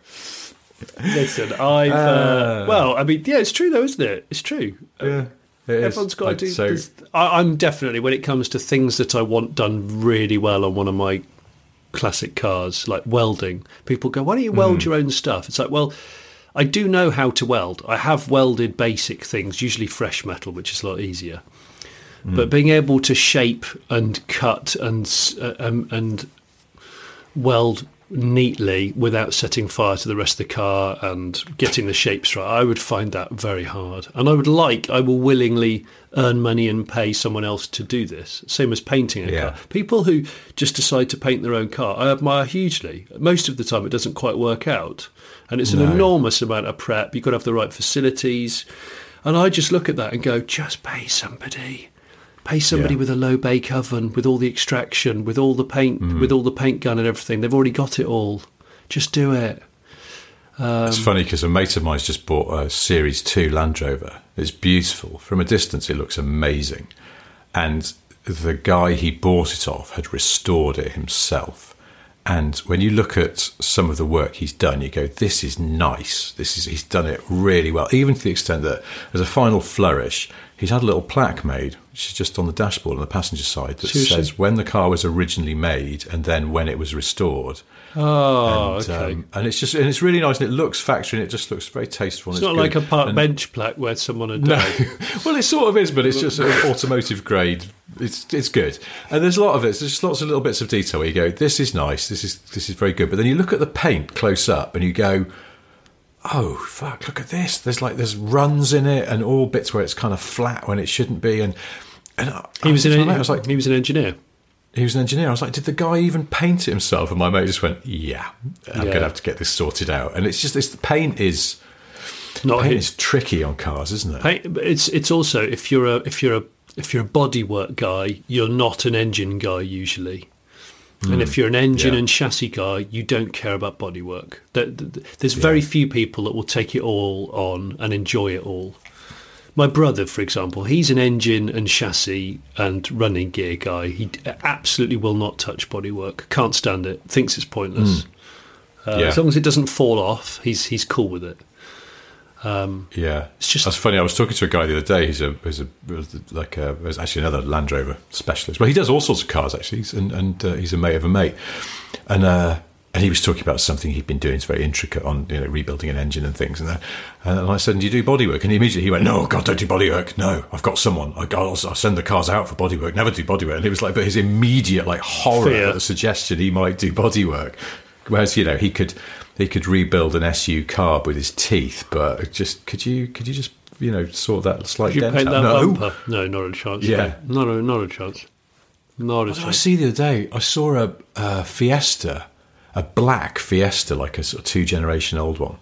Listen, it's true though, isn't it? It's true. Yeah. Everyone's got to do this. I'm definitely, when it comes to things that I want done really well on one of my classic cars, like welding, people go, "Why don't you weld your own stuff?" It's like, well, I do know how to weld. I have welded basic things, usually fresh metal, which is a lot easier. But being able to shape and cut and weld neatly without setting fire to the rest of the car and getting the shapes right, I would find that very hard. And I will willingly earn money and pay someone else to do this. Same as painting a car. People who just decide to paint their own car, I admire hugely. Most of the time it doesn't quite work out. And it's an enormous amount of prep. You've got to have the right facilities. And I just look at that and go, just pay somebody. Pay somebody with a low bake oven, with all the extraction, with all the paint, with all the paint gun and everything. They've already got it all. Just do it. It's funny because a mate of mine's just bought a Series 2 Land Rover. It's beautiful. From a distance, it looks amazing. And the guy he bought it off had restored it himself. And when you look at some of the work he's done, you go, this is nice. He's done it really well, even to the extent that as a final flourish, he's had a little plaque made, which is just on the dashboard on the passenger side, that Seriously? says when the car was originally made and then when it was restored. Oh, And, okay. and it's really nice, and it looks factory, and it just looks very tasteful. It's and not good. like a park And- bench plaque where someone had No, died. well, it sort of is, but it's just sort of automotive grade. It's good, and there's a lot of it. There's just lots of little bits of detail where you go, "This is nice. This is very good." But then you look at the paint close up, and you go, "Oh fuck! Look at this. There's runs in it, and all bits where it's kind of flat when it shouldn't be." And He was I was like, he was an engineer. he was an engineer. I was like, did the guy even paint it himself? And my mate just went, "Yeah, I'm Yeah. going to have to get this sorted out." And it's just the paint is Not paint his. is tricky on cars, isn't it? Paint, but it's also if you're a bodywork guy, you're not an engine guy usually. And if you're an engine yeah. and chassis guy, you don't care about bodywork. There's very few people that will take it all on and enjoy it all. My brother, for example, he's an engine and chassis and running gear guy. He absolutely will not touch bodywork. Can't stand it. Thinks it's pointless. Yeah. As long as it doesn't fall off, he's cool with it. Yeah, It's just- that's funny. I was talking to a guy the other day. He's actually another Land Rover specialist. Well, he does all sorts of cars actually, he's a mate of a mate, and he was talking about something he'd been doing. It's very intricate on rebuilding an engine and things. And I said, "Do you do bodywork?" And immediately he went, "No, God, don't do bodywork. No, I've got someone. I'll send the cars out for bodywork. Never do bodywork." And it was like, but his immediate horror Fear. at the suggestion he might do bodywork. Whereas he could rebuild an SU carb with his teeth, but just could you just sort that slight Did you dent paint out? that No. bumper? No, not a chance. Yeah. Not a chance. Not a What did I chance. see the other day? I saw a Fiesta, a black Fiesta, like a sort of 2-generation-old one,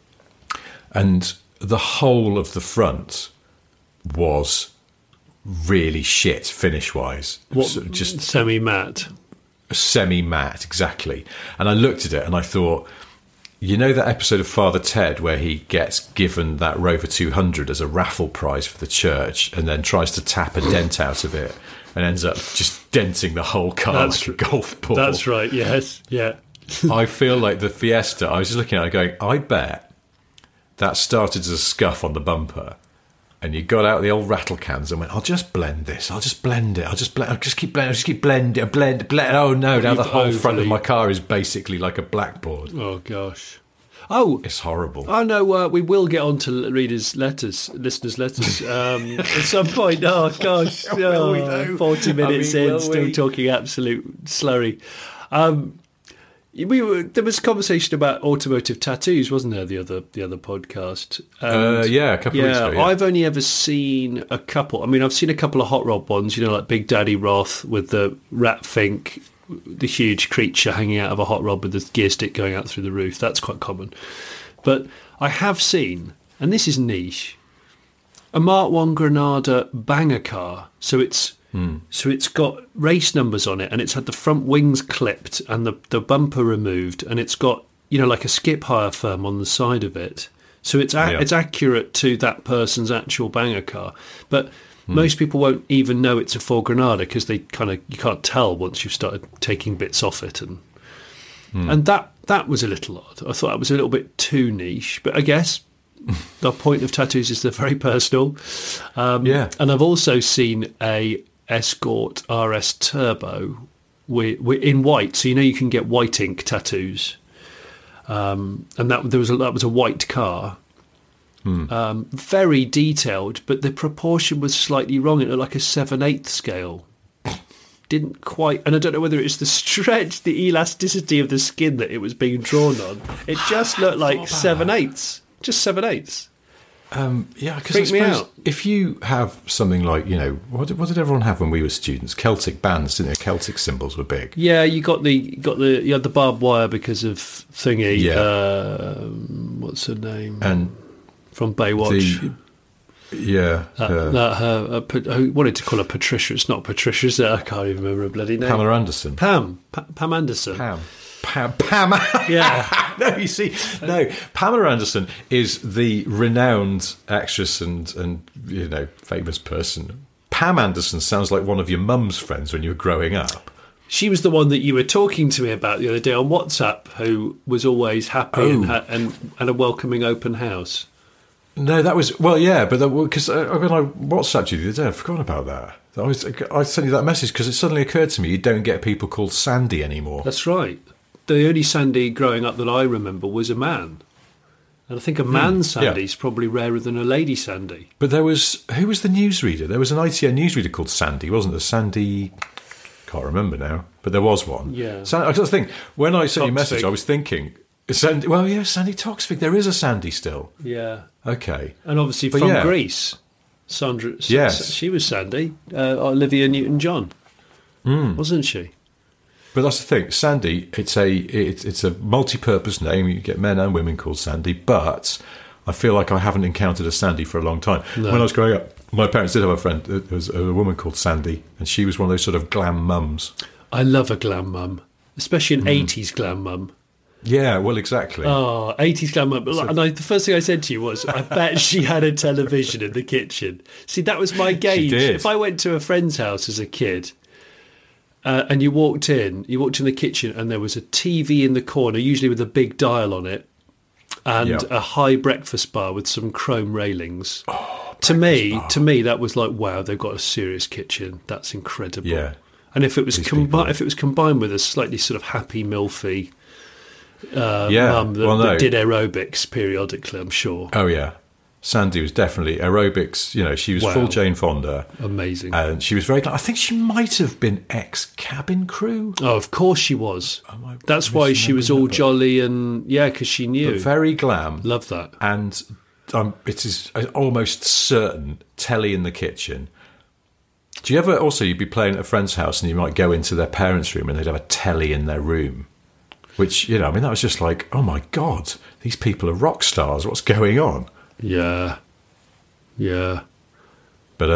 and the whole of the front was really shit finish-wise. What, So just semi-matte? semi-matte, exactly. And I looked at it and I thought, that episode of Father Ted where he gets given that Rover 200 as a raffle prize for the church and then tries to tap a dent out of it and ends up just denting the whole car like a golf ball. That's right, yes, yeah. I feel like the Fiesta, I was just looking at it going, I bet that started as a scuff on the bumper. And you got out the old rattle cans and went, I'll just blend this. I'll just blend it. I'll just keep blending. Blend. Oh no! Now the whole front of my car is basically like a blackboard. Oh, gosh. Oh, It's horrible. I know. We will get on to listeners' letters at some point. Oh gosh, Will we though? 40 minutes I mean, in, will still we? talking absolute slurry. There was a conversation about automotive tattoos, wasn't there? The other podcast. And, Yeah, a couple of weeks ago. Yeah. I've only ever seen a couple. I mean, I've seen a couple of hot rod ones. Like Big Daddy Roth with the rat fink, the huge creature hanging out of a hot rod with the gear stick going out through the roof. That's quite common. But I have seen, and this is niche, a Mark 1 Granada banger car. So it's got race numbers on it, and it's had the front wings clipped and the bumper removed, and it's got like a skip hire firm on the side of it. So it's accurate to that person's actual banger car, but most people won't even know it's a Ford Granada because you can't tell once you've started taking bits off it, and that was a little odd. I thought that was a little bit too niche, but I guess the point of tattoos is they're very personal. Yeah. And I've also seen a Escort RS Turbo in white, so you can get white ink tattoos. And that was a white car, very detailed, but the proportion was slightly wrong. It looked like a 7/8 scale. Didn't quite, and I don't know whether it's the stretch, the elasticity of the skin that it was being drawn on. It just looked like 7/8, just 7/8. Yeah, because I Freaked me suppose out. if you have something like, what did everyone have when we were students? Celtic bands, didn't they? Celtic symbols were big. Yeah, you had the barbed wire because of thingy. Yeah. What's her name And from Baywatch? I wanted to call her Patricia. It's not Patricia, is it? I can't even remember her bloody name. Pamela Anderson. Pam Anderson. Pam. Yeah. No, you see, no. Pamela Anderson is the renowned actress and famous person. Pam Anderson sounds like one of your mum's friends when you were growing up. She was the one that you were talking to me about the other day on WhatsApp, who was always happy and a welcoming open house. No, that was yeah, but because when I WhatsApped you the other day, I forgot about that. I sent you that message because it suddenly occurred to me you don't get people called Sandy anymore. That's right. The only Sandy growing up that I remember was a man. And I think a man Sandy is probably rarer than a lady Sandy. But who was the newsreader? There was an ITN newsreader called Sandy, wasn't there? Sandy, can't remember now, but there was one. Yeah. I just think when I sent you a message, Toksvig. I was thinking, Sandy. Well, yeah, Sandy Toksvig. There is a Sandy still. Yeah. Okay. And obviously But from yeah. Greece, Sandra. Yes. She was Sandy. Olivia Newton-John, wasn't she? But that's the thing, Sandy. It's a multi-purpose name. You get men and women called Sandy. But I feel like I haven't encountered a Sandy for a long time. No. When I was growing up, my parents did have a friend. There was a woman called Sandy, and she was one of those sort of glam mums. I love a glam mum, especially an 80s glam mum. Yeah, well, exactly. Oh, 80s glam mum. And the first thing I said to you was, I bet she had a television in the kitchen. See, that was my gauge. did. If I went to a friend's house as a kid, and you walked in the kitchen, and there was a TV in the corner, usually with a big dial on it, and a high breakfast bar with some chrome railings. Oh, to me, that was like, wow, they've got a serious kitchen. That's incredible. Yeah. And if it was people. if it was combined with a slightly sort of happy milfy Yeah. mum that did aerobics periodically, I'm sure. Oh, yeah. Sandy was definitely aerobics. You know, she was full Jane Fonda. Amazing. And she was very glad. I think she might have been ex-cabin crew. Oh, of course she was. That's why she was all jolly and, because she knew. But very glam. Love that. And it is almost certain telly in the kitchen. Do you ever also, you'd be playing at a friend's house and you might go into their parents' room and they'd have a telly in their room? Which, you know, I mean, that was just like, oh my God, these people are rock stars. What's going on? Yeah. But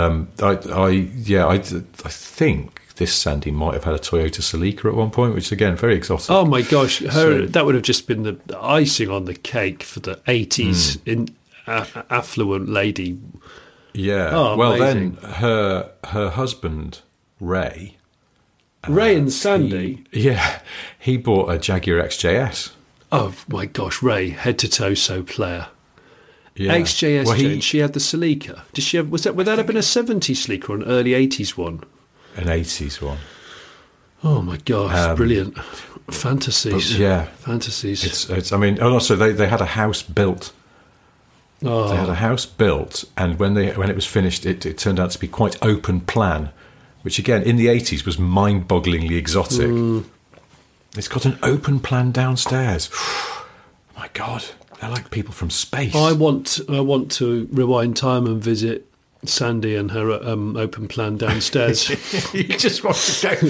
I think this Sandy might have had a Toyota Celica at one point, which is, again, very exotic. Oh my gosh, that would have just been the icing on the cake for the 80s affluent lady. Yeah. Oh, well, amazing. then her husband, Ray and Sandy. He bought a Jaguar XJS. Oh my gosh, Ray, head to toe so player. Yeah. XJS, Well, she had the Celica. Did she have? Would that have been a 70s Celica or an early 80s one? An 80s one. Oh my gosh, brilliant fantasies! Fantasies. It's. I mean, and also they had a house built. Oh. They had a house built, and when it was finished, it turned out to be quite open plan, which again in the 80s was mind-bogglingly exotic. It's got an open plan downstairs. My God, they're like people from space. I want to rewind time and visit Sandy and her open plan downstairs. You just want to go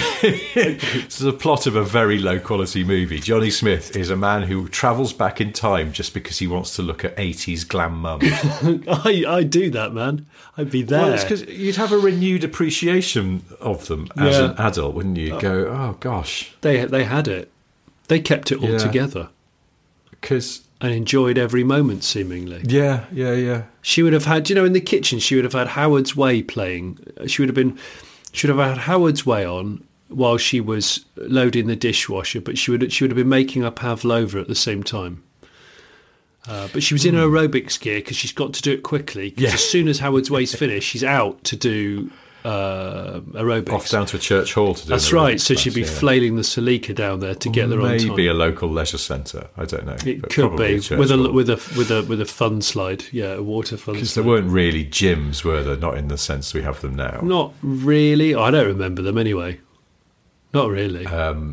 to the plot of a very low quality movie. Johnny Smith is a man who travels back in time just because he wants to look at 80s glam mums. I do that, man. I'd be there. Well, it's because you'd have a renewed appreciation of them as an adult, wouldn't you? Go, oh gosh. They had it. They kept it all together. And enjoyed every moment, seemingly. Yeah. She would have had, in the kitchen, she would have had Howard's Way playing. She would have had Howard's Way on while she was loading the dishwasher, but she would have been making a pavlova at the same time. But she was in aerobics gear because she's got to do it quickly. Because as soon as Howard's Way's finished, she's out to do aerobics. Off down to a church hall to do That's right. So she'd be flailing the Celica down there to get there on time. Maybe a local leisure centre. I don't know. It could be with a fun slide. Yeah, a water fun slide. Because there weren't really gyms, were there? Not in the sense we have them now. Not really. I don't remember them anyway. Not really.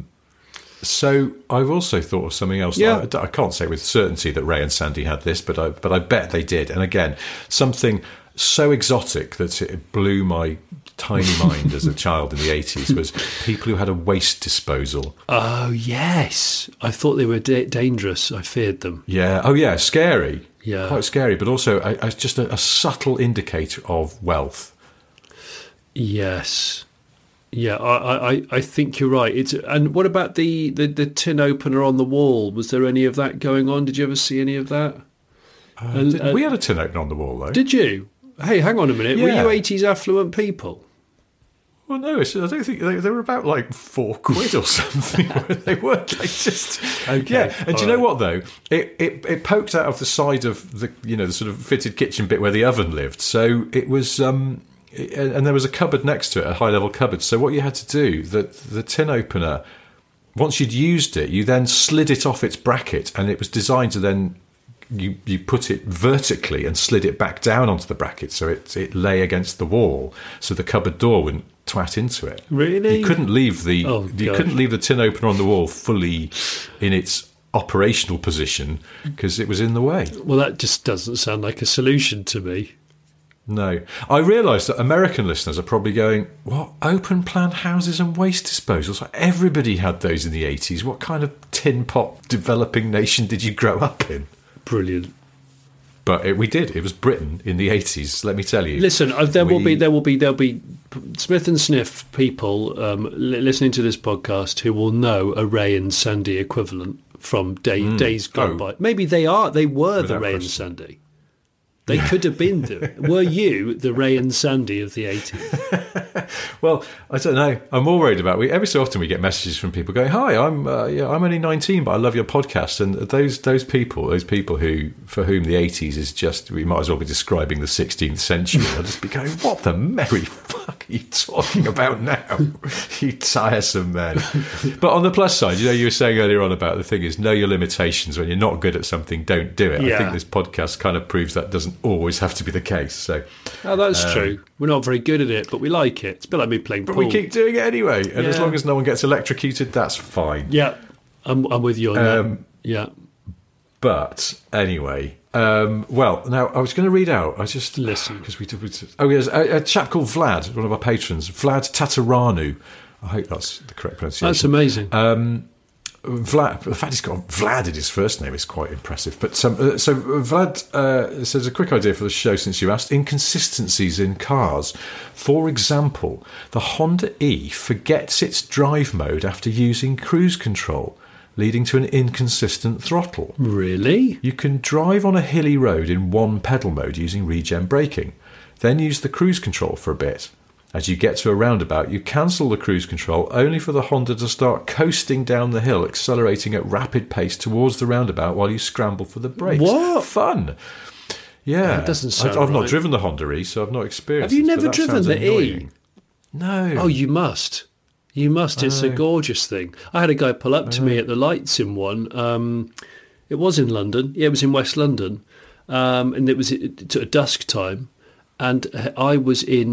So I've also thought of something else. Yeah. I can't say with certainty that Ray and Sandy had this, but I bet they did. And again, something so exotic that it blew my tiny mind as a child in the 80s was people who had a waste disposal. Oh, yes. I thought they were dangerous. I feared them. Yeah. Oh, yeah. Scary. Yeah. Quite scary, but also just a subtle indicator of wealth. Yes. Yeah, I think you're right. And what about the tin opener on the wall? Was there any of that going on? Did you ever see any of that? We had a tin opener on the wall, though. Did you? Hey, hang on a minute. Yeah. Were you 80s affluent people? Well, no, I don't think they were about like £4 or something. They weren't. They just Okay, yeah. And do you know what though? It poked out of the side of the the sort of fitted kitchen bit where the oven lived. So it was and there was a cupboard next to it, a high level cupboard. So what you had to do, the tin opener, once you'd used it, you then slid it off its bracket, and it was designed to then. You put it vertically and slid it back down onto the bracket so it lay against the wall, so the cupboard door wouldn't twat into it. Really? You couldn't leave the tin opener on the wall fully in its operational position because it was in the way. Well, that just doesn't sound like a solution to me. No. I realise that American listeners are probably going, what, open plan houses and waste disposals? Everybody had those in the 80s. What kind of tin pot developing nation did you grow up in? Brilliant. But we did. It was Britain in the 80s. Let me tell you. Listen, there'll be Smith and Sniff people listening to this podcast who will know a Ray and Sandy equivalent from days gone by. Maybe they were the Ray and Sandy. They could have been. Were you the Ray and Sandy of the 80s? Well, I don't know. I'm more worried about. Every so often we get messages from people going, "Hi, I'm only 19, but I love your podcast." And those people who for whom the 80s is just, we might as well be describing the 16th century. I'll just be going, "What the merry fuck are you talking about now? You tiresome man." But on the plus side, you were saying earlier on about the thing is know your limitations. When you're not good at something, don't do it. Yeah. I think this podcast kind of proves that doesn't always have to be the case. So, that's true. We're not very good at it, but we like it. It's a bit like me playing pool. But we keep doing it anyway, and as long as no one gets electrocuted, that's fine. Yeah, I'm with you on that. Yeah. But anyway, well, now I was going to read out. I just listen because we did. Yes, a chap called Vlad, one of our patrons, Vlad Tataranu. I hope that's the correct pronunciation. That's amazing. Vlad, the fact he's got Vlad in his first name is quite impressive. But so Vlad says, a quick idea for the show since you asked. Inconsistencies in cars. For example, the Honda E forgets its drive mode after using cruise control, leading to an inconsistent throttle. Really? You can drive on a hilly road in one pedal mode using regen braking, then use the cruise control for a bit. As you get to a roundabout, you cancel the cruise control only for the Honda to start coasting down the hill, accelerating at rapid pace towards the roundabout while you scramble for the brakes. What? Fun. Yeah. That doesn't sound I've not right. driven the Honda E, so I've not experienced Have you it, never but that driven sounds the annoying. E? No. Oh, you must. You must. It's a gorgeous thing. I had a guy pull up to me at the lights in one. It was in London. Yeah, it was in West London. And it was at dusk time. And I was in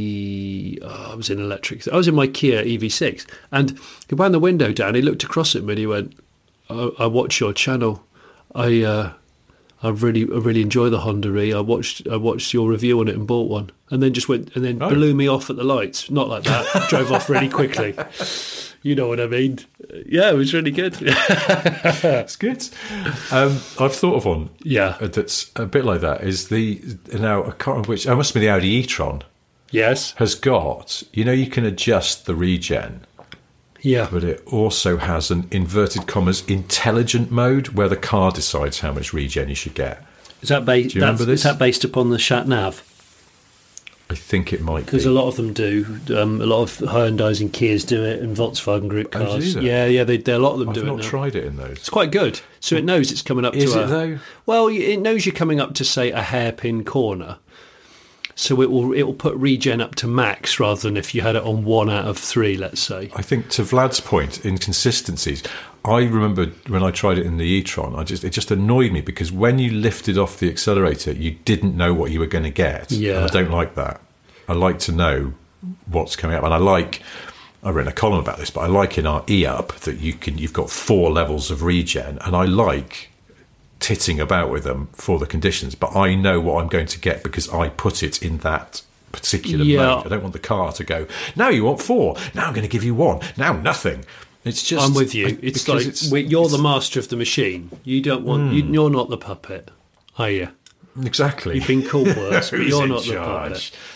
I was in my Kia EV6, and he wound the window down. He looked across at me and he went, "I watch your channel. I really enjoy the Honda E. I watched your review on it and bought one." And then just went and then blew me off at the lights. Not like that. Drove off really quickly. You know what I mean? Yeah, it was really good. It's good. I've thought of one. Yeah, that's a bit like that. Is now I can't remember which. It must be the Audi e-tron. Yes, has got. You can adjust the regen. Yeah, but it also has an inverted commas intelligent mode where the car decides how much regen you should get. Is that based? Do you remember this? Is that based upon the Sat Nav? I think it might be. Because a lot of them do. A lot of Hyundais and Kias do it, and Volkswagen Group cars. Yeah, a lot of them do it. I've not tried it in those. It's quite good. So it knows it's coming up to Is it though? Well, it knows you're coming up to, say, a hairpin corner. So it will put regen up to max rather than if you had it on 1 out of 3, let's say. I think to Vlad's point, inconsistencies. I remember when I tried it in the e-tron, it just annoyed me because when you lifted off the accelerator, you didn't know what you were going to get. Yeah. And I don't like that. I like to know what's coming up, and I wrote a column about this, but I like in our e-up that you've got 4 levels of regen, and I like titting about with them for the conditions, but I know what I'm going to get because I put it in that particular mode. I don't want the car to go, now you want 4, now I'm going to give you 1, now nothing. It's just I'm with you. It's like you're the master of the machine. You don't want. You're not the puppet, are you? Exactly. You've been called worse, but you're not the puppet.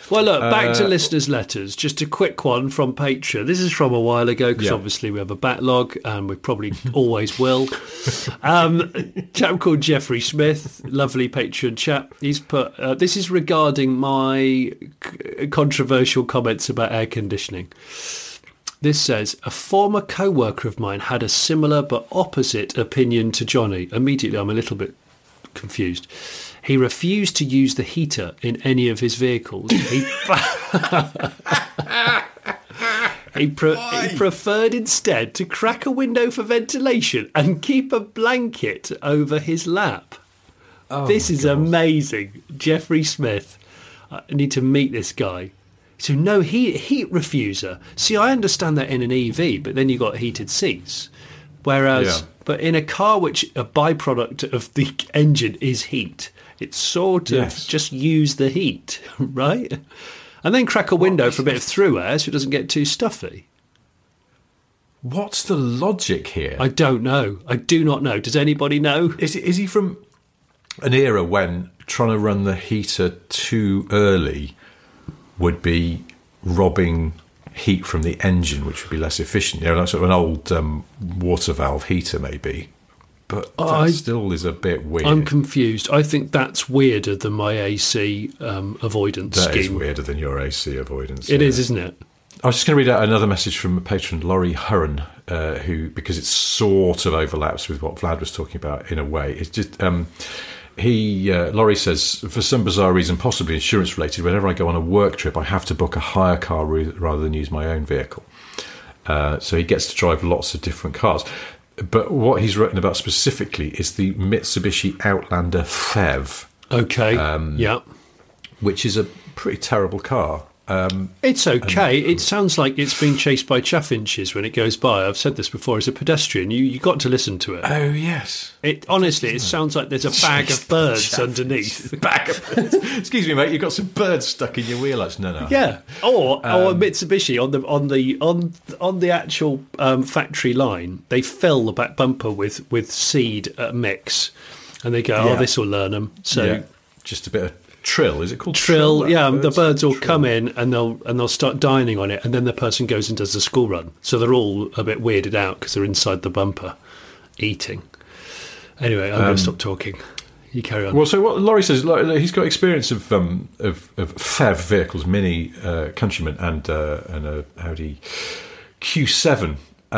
Well, look, back to listeners' letters. Just a quick one from Patreon. This is from a while ago because obviously we have a backlog and we probably always will. Chap called Jeffrey Smith, lovely Patreon chap. He's put, this is regarding my controversial comments about air conditioning. This says, a former co-worker of mine had a similar but opposite opinion to Johnny. Immediately, I'm a little bit confused. He refused to use the heater in any of his vehicles. He preferred instead to crack a window for ventilation and keep a blanket over his lap. Oh, this is amazing. Jeffrey Smith. I need to meet this guy. So no heat refuser. See, I understand that in an EV, but then you got heated seats. Whereas, but in a car, which a byproduct of the engine is heat, it's sort of just use the heat, right? And then crack a window for a bit of through air so it doesn't get too stuffy. What's the logic here? I don't know. I do not know. Does anybody know? Is he from an era when trying to run the heater too early would be robbing heat from the engine, which would be less efficient? Like sort of an old water valve heater, maybe. But that still is a bit weird. I'm confused. I think that's weirder than my AC avoidance scheme. That is weirder than your AC avoidance. It is, isn't it? I was just going to read out another message from a patron, Laurie Hurren, who, because it sort of overlaps with what Vlad was talking about in a way. It's just Laurie says, for some bizarre reason, possibly insurance related, whenever I go on a work trip, I have to book a hire car rather than use my own vehicle. So he gets to drive lots of different cars. But what he's written about specifically is the Mitsubishi Outlander PHEV. Okay, which is a pretty terrible car. It's okay. It sounds like it's being chased by chaffinches when it goes by. I've said this before. As a pedestrian, you got to listen to it. Oh, yes. It sounds like there's a bag of birds underneath. Bag of birds. Excuse me, mate. You've got some birds stuck in your wheellights. No. Yeah. Or a Mitsubishi on the actual factory line. They fill the back bumper with seed mix, and they go, this will learn them. So just a bit of trill, is it called trill? The birds will come in and they'll start dining on it, and then the person goes and does the school run. So they're all a bit weirded out because they're inside the bumper eating. Anyway, I'm going to stop talking. You carry on. Well, so what Laurie says, he's got experience of PHEV vehicles, Mini, Countryman, and a Audi Q7.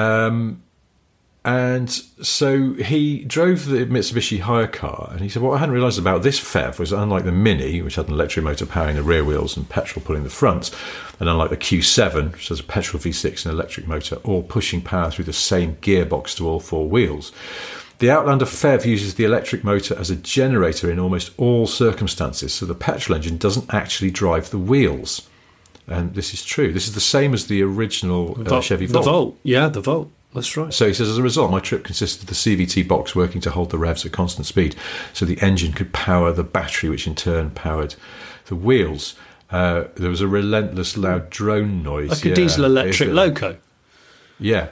And so he drove the Mitsubishi hire car, and he said, what I hadn't realised about this PHEV was, unlike the Mini, which had an electric motor powering the rear wheels and petrol pulling the front, and unlike the Q7, which has a petrol V6 and electric motor, all pushing power through the same gearbox to all four wheels, the Outlander PHEV uses the electric motor as a generator in almost all circumstances, so the petrol engine doesn't actually drive the wheels. And this is true. This is the same as the original Chevy Volt. The Volt, the Volt. That's right. So he says, as a result, my trip consisted of the CVT box working to hold the revs at constant speed so the engine could power the battery, which in turn powered the wheels. There was a relentless loud drone noise. Like a diesel electric loco. Yeah.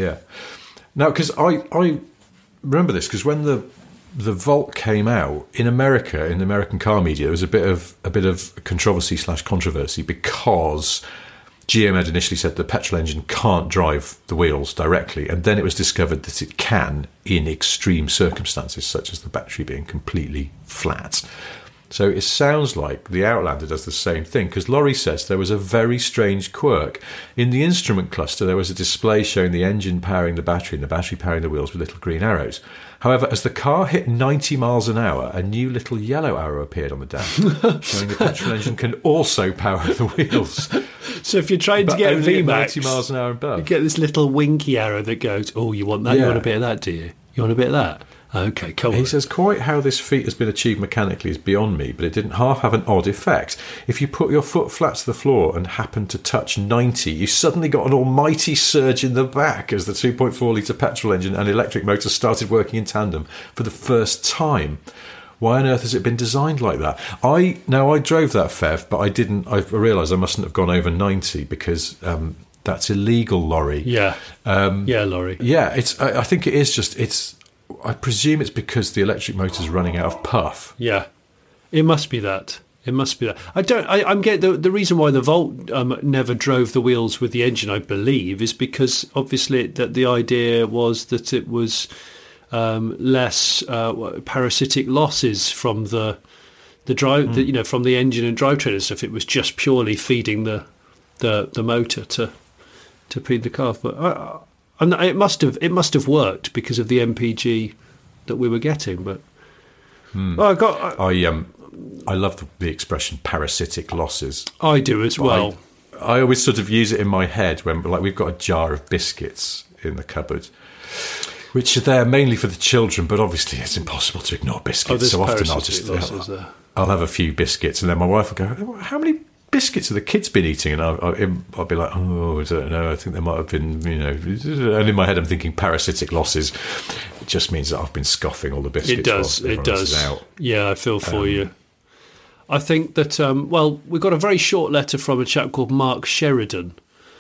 Now, because I remember this, because when the Volt came out in America, in the American car media, there was a bit of controversy/controversy because GM had initially said the petrol engine can't drive the wheels directly, and then it was discovered that it can in extreme circumstances, such as the battery being completely flat. So it sounds like the Outlander does the same thing, because Laurie says there was a very strange quirk. In the instrument cluster, there was a display showing the engine powering the battery and the battery powering the wheels with little green arrows. However, as the car hit 90 miles an hour, a new little yellow arrow appeared on the dash, showing the petrol engine can also power the wheels. So if you're trying to get VMAX, 90 miles an hour above, you get this little winky arrow that goes, oh, you want that? You want a bit of that, do you? You want a bit of that? Okay, cool. He says, quite how this feat has been achieved mechanically is beyond me, but it didn't half have an odd effect. If you put your foot flat to the floor and happen to touch 90, you suddenly got an almighty surge in the back as the 2.4-litre petrol engine and electric motor started working in tandem for the first time. Why on earth has it been designed like that? I drove that PHEV, but I realised I mustn't have gone over 90 because that's illegal, Laurie. Yeah. Laurie. Yeah, I think it is just, I presume it's because the electric motor's running out of puff. Yeah. It must be that. It must be that. I'm getting the reason why the Volt never drove the wheels with the engine, I believe, is because obviously the idea was that it was less parasitic losses from the drive, from the engine and drivetrain and stuff. It was just purely feeding the motor to feed the car. But it must have worked because of the MPG that we were getting. But I love the expression parasitic losses. I do as well. I always sort of use it in my head when, like, we've got a jar of biscuits in the cupboard, which are there mainly for the children, but obviously it's impossible to ignore biscuits. So often I'll have a few biscuits, and then my wife will go, "How many biscuits have the kids been eating?" And I'll be like, "Oh, I don't know. I think there might have been, And in my head, I'm thinking parasitic losses. It just means that I've been scoffing all the biscuits. It does. Yeah, I feel for you. I think that, we got a very short letter from a chap called Mark Sheridan.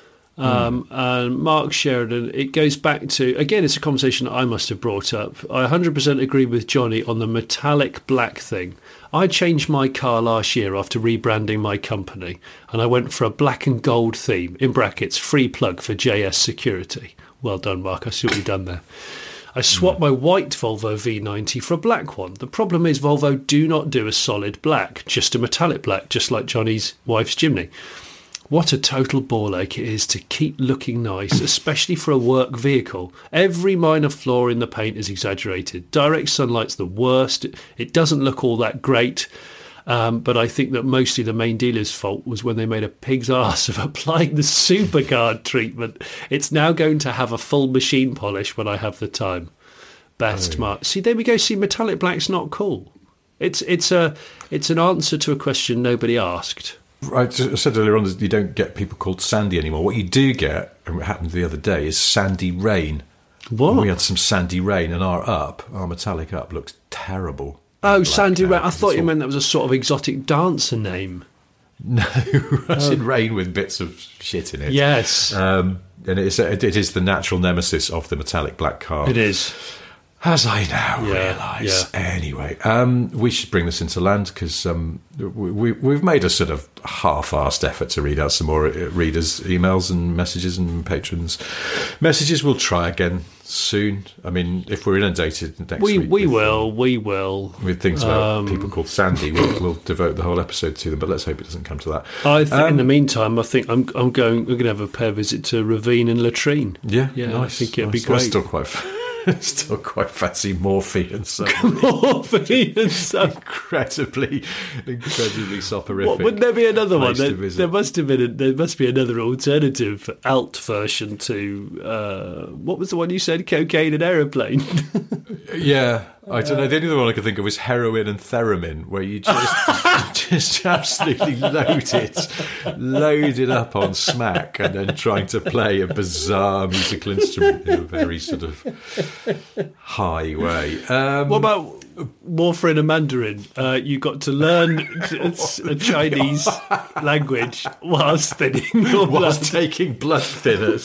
And Mark Sheridan, it goes back to, again, it's a conversation I must have brought up. I 100% agree with Johnny on the metallic black thing. I changed my car last year after rebranding my company, and I went for a black and gold theme, in brackets, free plug for JS Security. Well done, Mark. I see what you've done there. I swapped my white Volvo V90 for a black one. The problem is Volvo do not do a solid black, just a metallic black, just like Johnny's wife's Jimny. What a total ball ache it is to keep looking nice, especially for a work vehicle. Every minor flaw in the paint is exaggerated. Direct sunlight's the worst. It doesn't look all that great. But I think that mostly the main dealer's fault was when they made a pig's arse of applying the Superguard treatment. It's now going to have a full machine polish when I have the time. Best Mark. See, there we go. See, metallic black's not cool. It's an answer to a question nobody asked. I said earlier on that you don't get people called Sandy anymore. What you do get, and it happened the other day, is Sandy Rain. What? And we had some Sandy Rain, and our metallic up, looks terrible. Oh, Sandy Rain. I thought you meant that was a sort of exotic dancer name. No, I said Rain with bits of shit in it. Yes. And it is the natural nemesis of the metallic black car. It is. As I now realise. Yeah. Anyway, we should bring this into land because we've made a sort of half-assed effort to read out some more readers' emails and messages and patrons' messages. We'll try again soon. I mean, if we're inundated next week. We will. With things about people called Sandy, we'll devote the whole episode to them, but let's hope it doesn't come to that. I think in the meantime, I think we're going to have a pair visit to Ravine and Latrine. Yeah, nice. I think it'd be nice. great. Still quite fancy morphine and so incredibly soporific. What, wouldn't there be another one? There must be another alternative alt version to what was the one you said? Cocaine and aeroplane. Yeah, I don't know. The only other one I could think of was heroin and theremin, where you just absolutely load it up on smack, and then trying to play a bizarre musical instrument in a very sort of high way. What about warfarin and Mandarin? You got to learn a Chinese language whilst thinning your blood. Whilst taking blood thinners.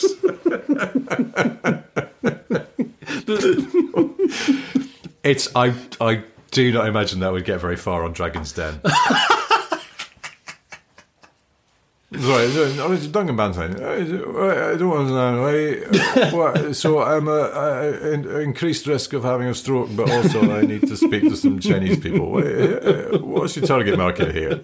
I do not imagine that would get very far on Dragon's Den. Sorry, Duncan Banton. I don't understand. So I'm an increased risk of having a stroke, but also I need to speak to some Chinese people. What's your target market here?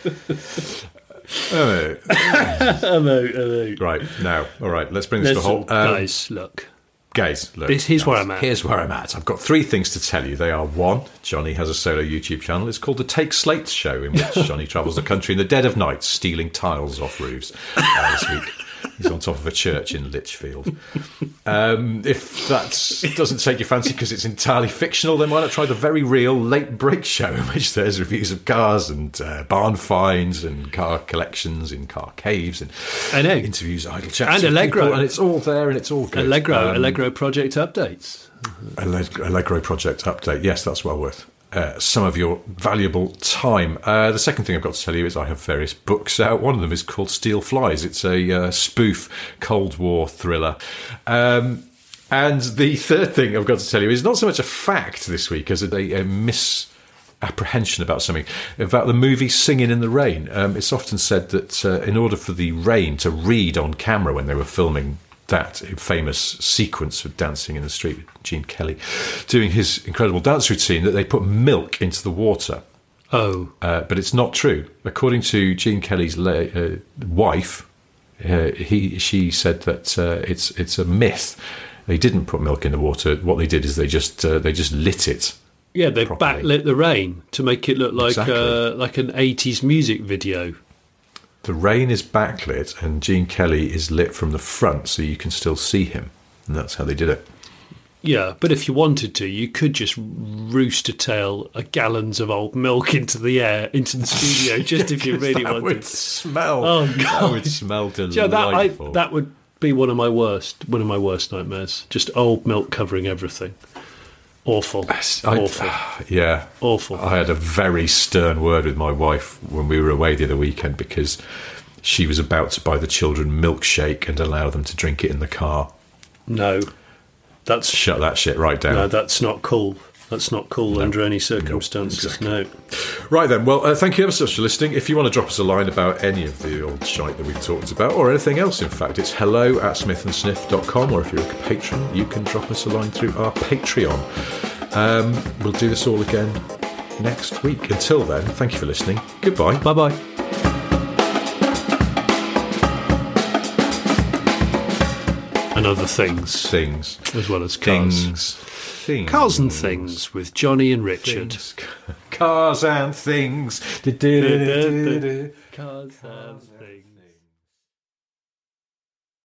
I'm out. Right, now, all right, let's bring this to a halt. Guys, look. Here's where I'm at. Here's where I'm at. I've got three things to tell you. They are: one, Johnny has a solo YouTube channel. It's called The Take Slate Show, in which Johnny travels the country in the dead of night, stealing tiles off roofs. This week, he's on top of a church in Lichfield. If that doesn't take your fancy because it's entirely fictional, then why not try the very real Late Break Show, in which there's reviews of cars and barn finds and car collections in car caves and interviews, idle chats, and Allegro, people, and it's all there and it's all good. Allegro project updates. Allegro project update. Yes, that's well worth some of your valuable time. The second thing I've got to tell you is I have various books out. One of them is called Steel Flies. It's a spoof Cold War thriller. And the third thing I've got to tell you is not so much a fact this week as a apprehension about something, about the movie Singing in the Rain. It's often said that in order for the rain to read on camera when they were filming that famous sequence of Dancing in the Street with Gene Kelly doing his incredible dance routine, that they put milk into the water. Oh. But it's not true. According to Gene Kelly's wife, she said that it's a myth. They didn't put milk in the water. What they did is they just lit it. Yeah, they properly. backlit the rain to make it look like Exactly. like an 80s music video. The rain is backlit and Gene Kelly is lit from the front so you can still see him. And that's how they did it. Yeah, but if you wanted to, you could just rooster tail gallons of old milk into the air, into the studio, just if you really that wanted. would smell. Oh, God. That would smell Yeah, delightful. that would be one of my worst nightmares. Just old milk covering everything. Awful. Awful. Yeah. Awful. I had a very stern word with my wife when we were away the other weekend because she was about to buy the children milkshake and allow them to drink it in the car. No. Shut that shit right down. No, that's not cool. That's not cool under any circumstances. exactly. No. Right then, well, thank you ever so much for listening. If you want to drop us a line about any of the old shite that we've talked about, or anything else, in fact, it's hello@smithandsniff.com, or if you're a patron, you can drop us a line through our Patreon. We'll do this all again next week. Until then, thank you for listening. Goodbye. Bye-bye. And other things. Things. As well as cars. Things. Cars and Things with Johnny and Richard. Things. Cars and things. Cars and Things.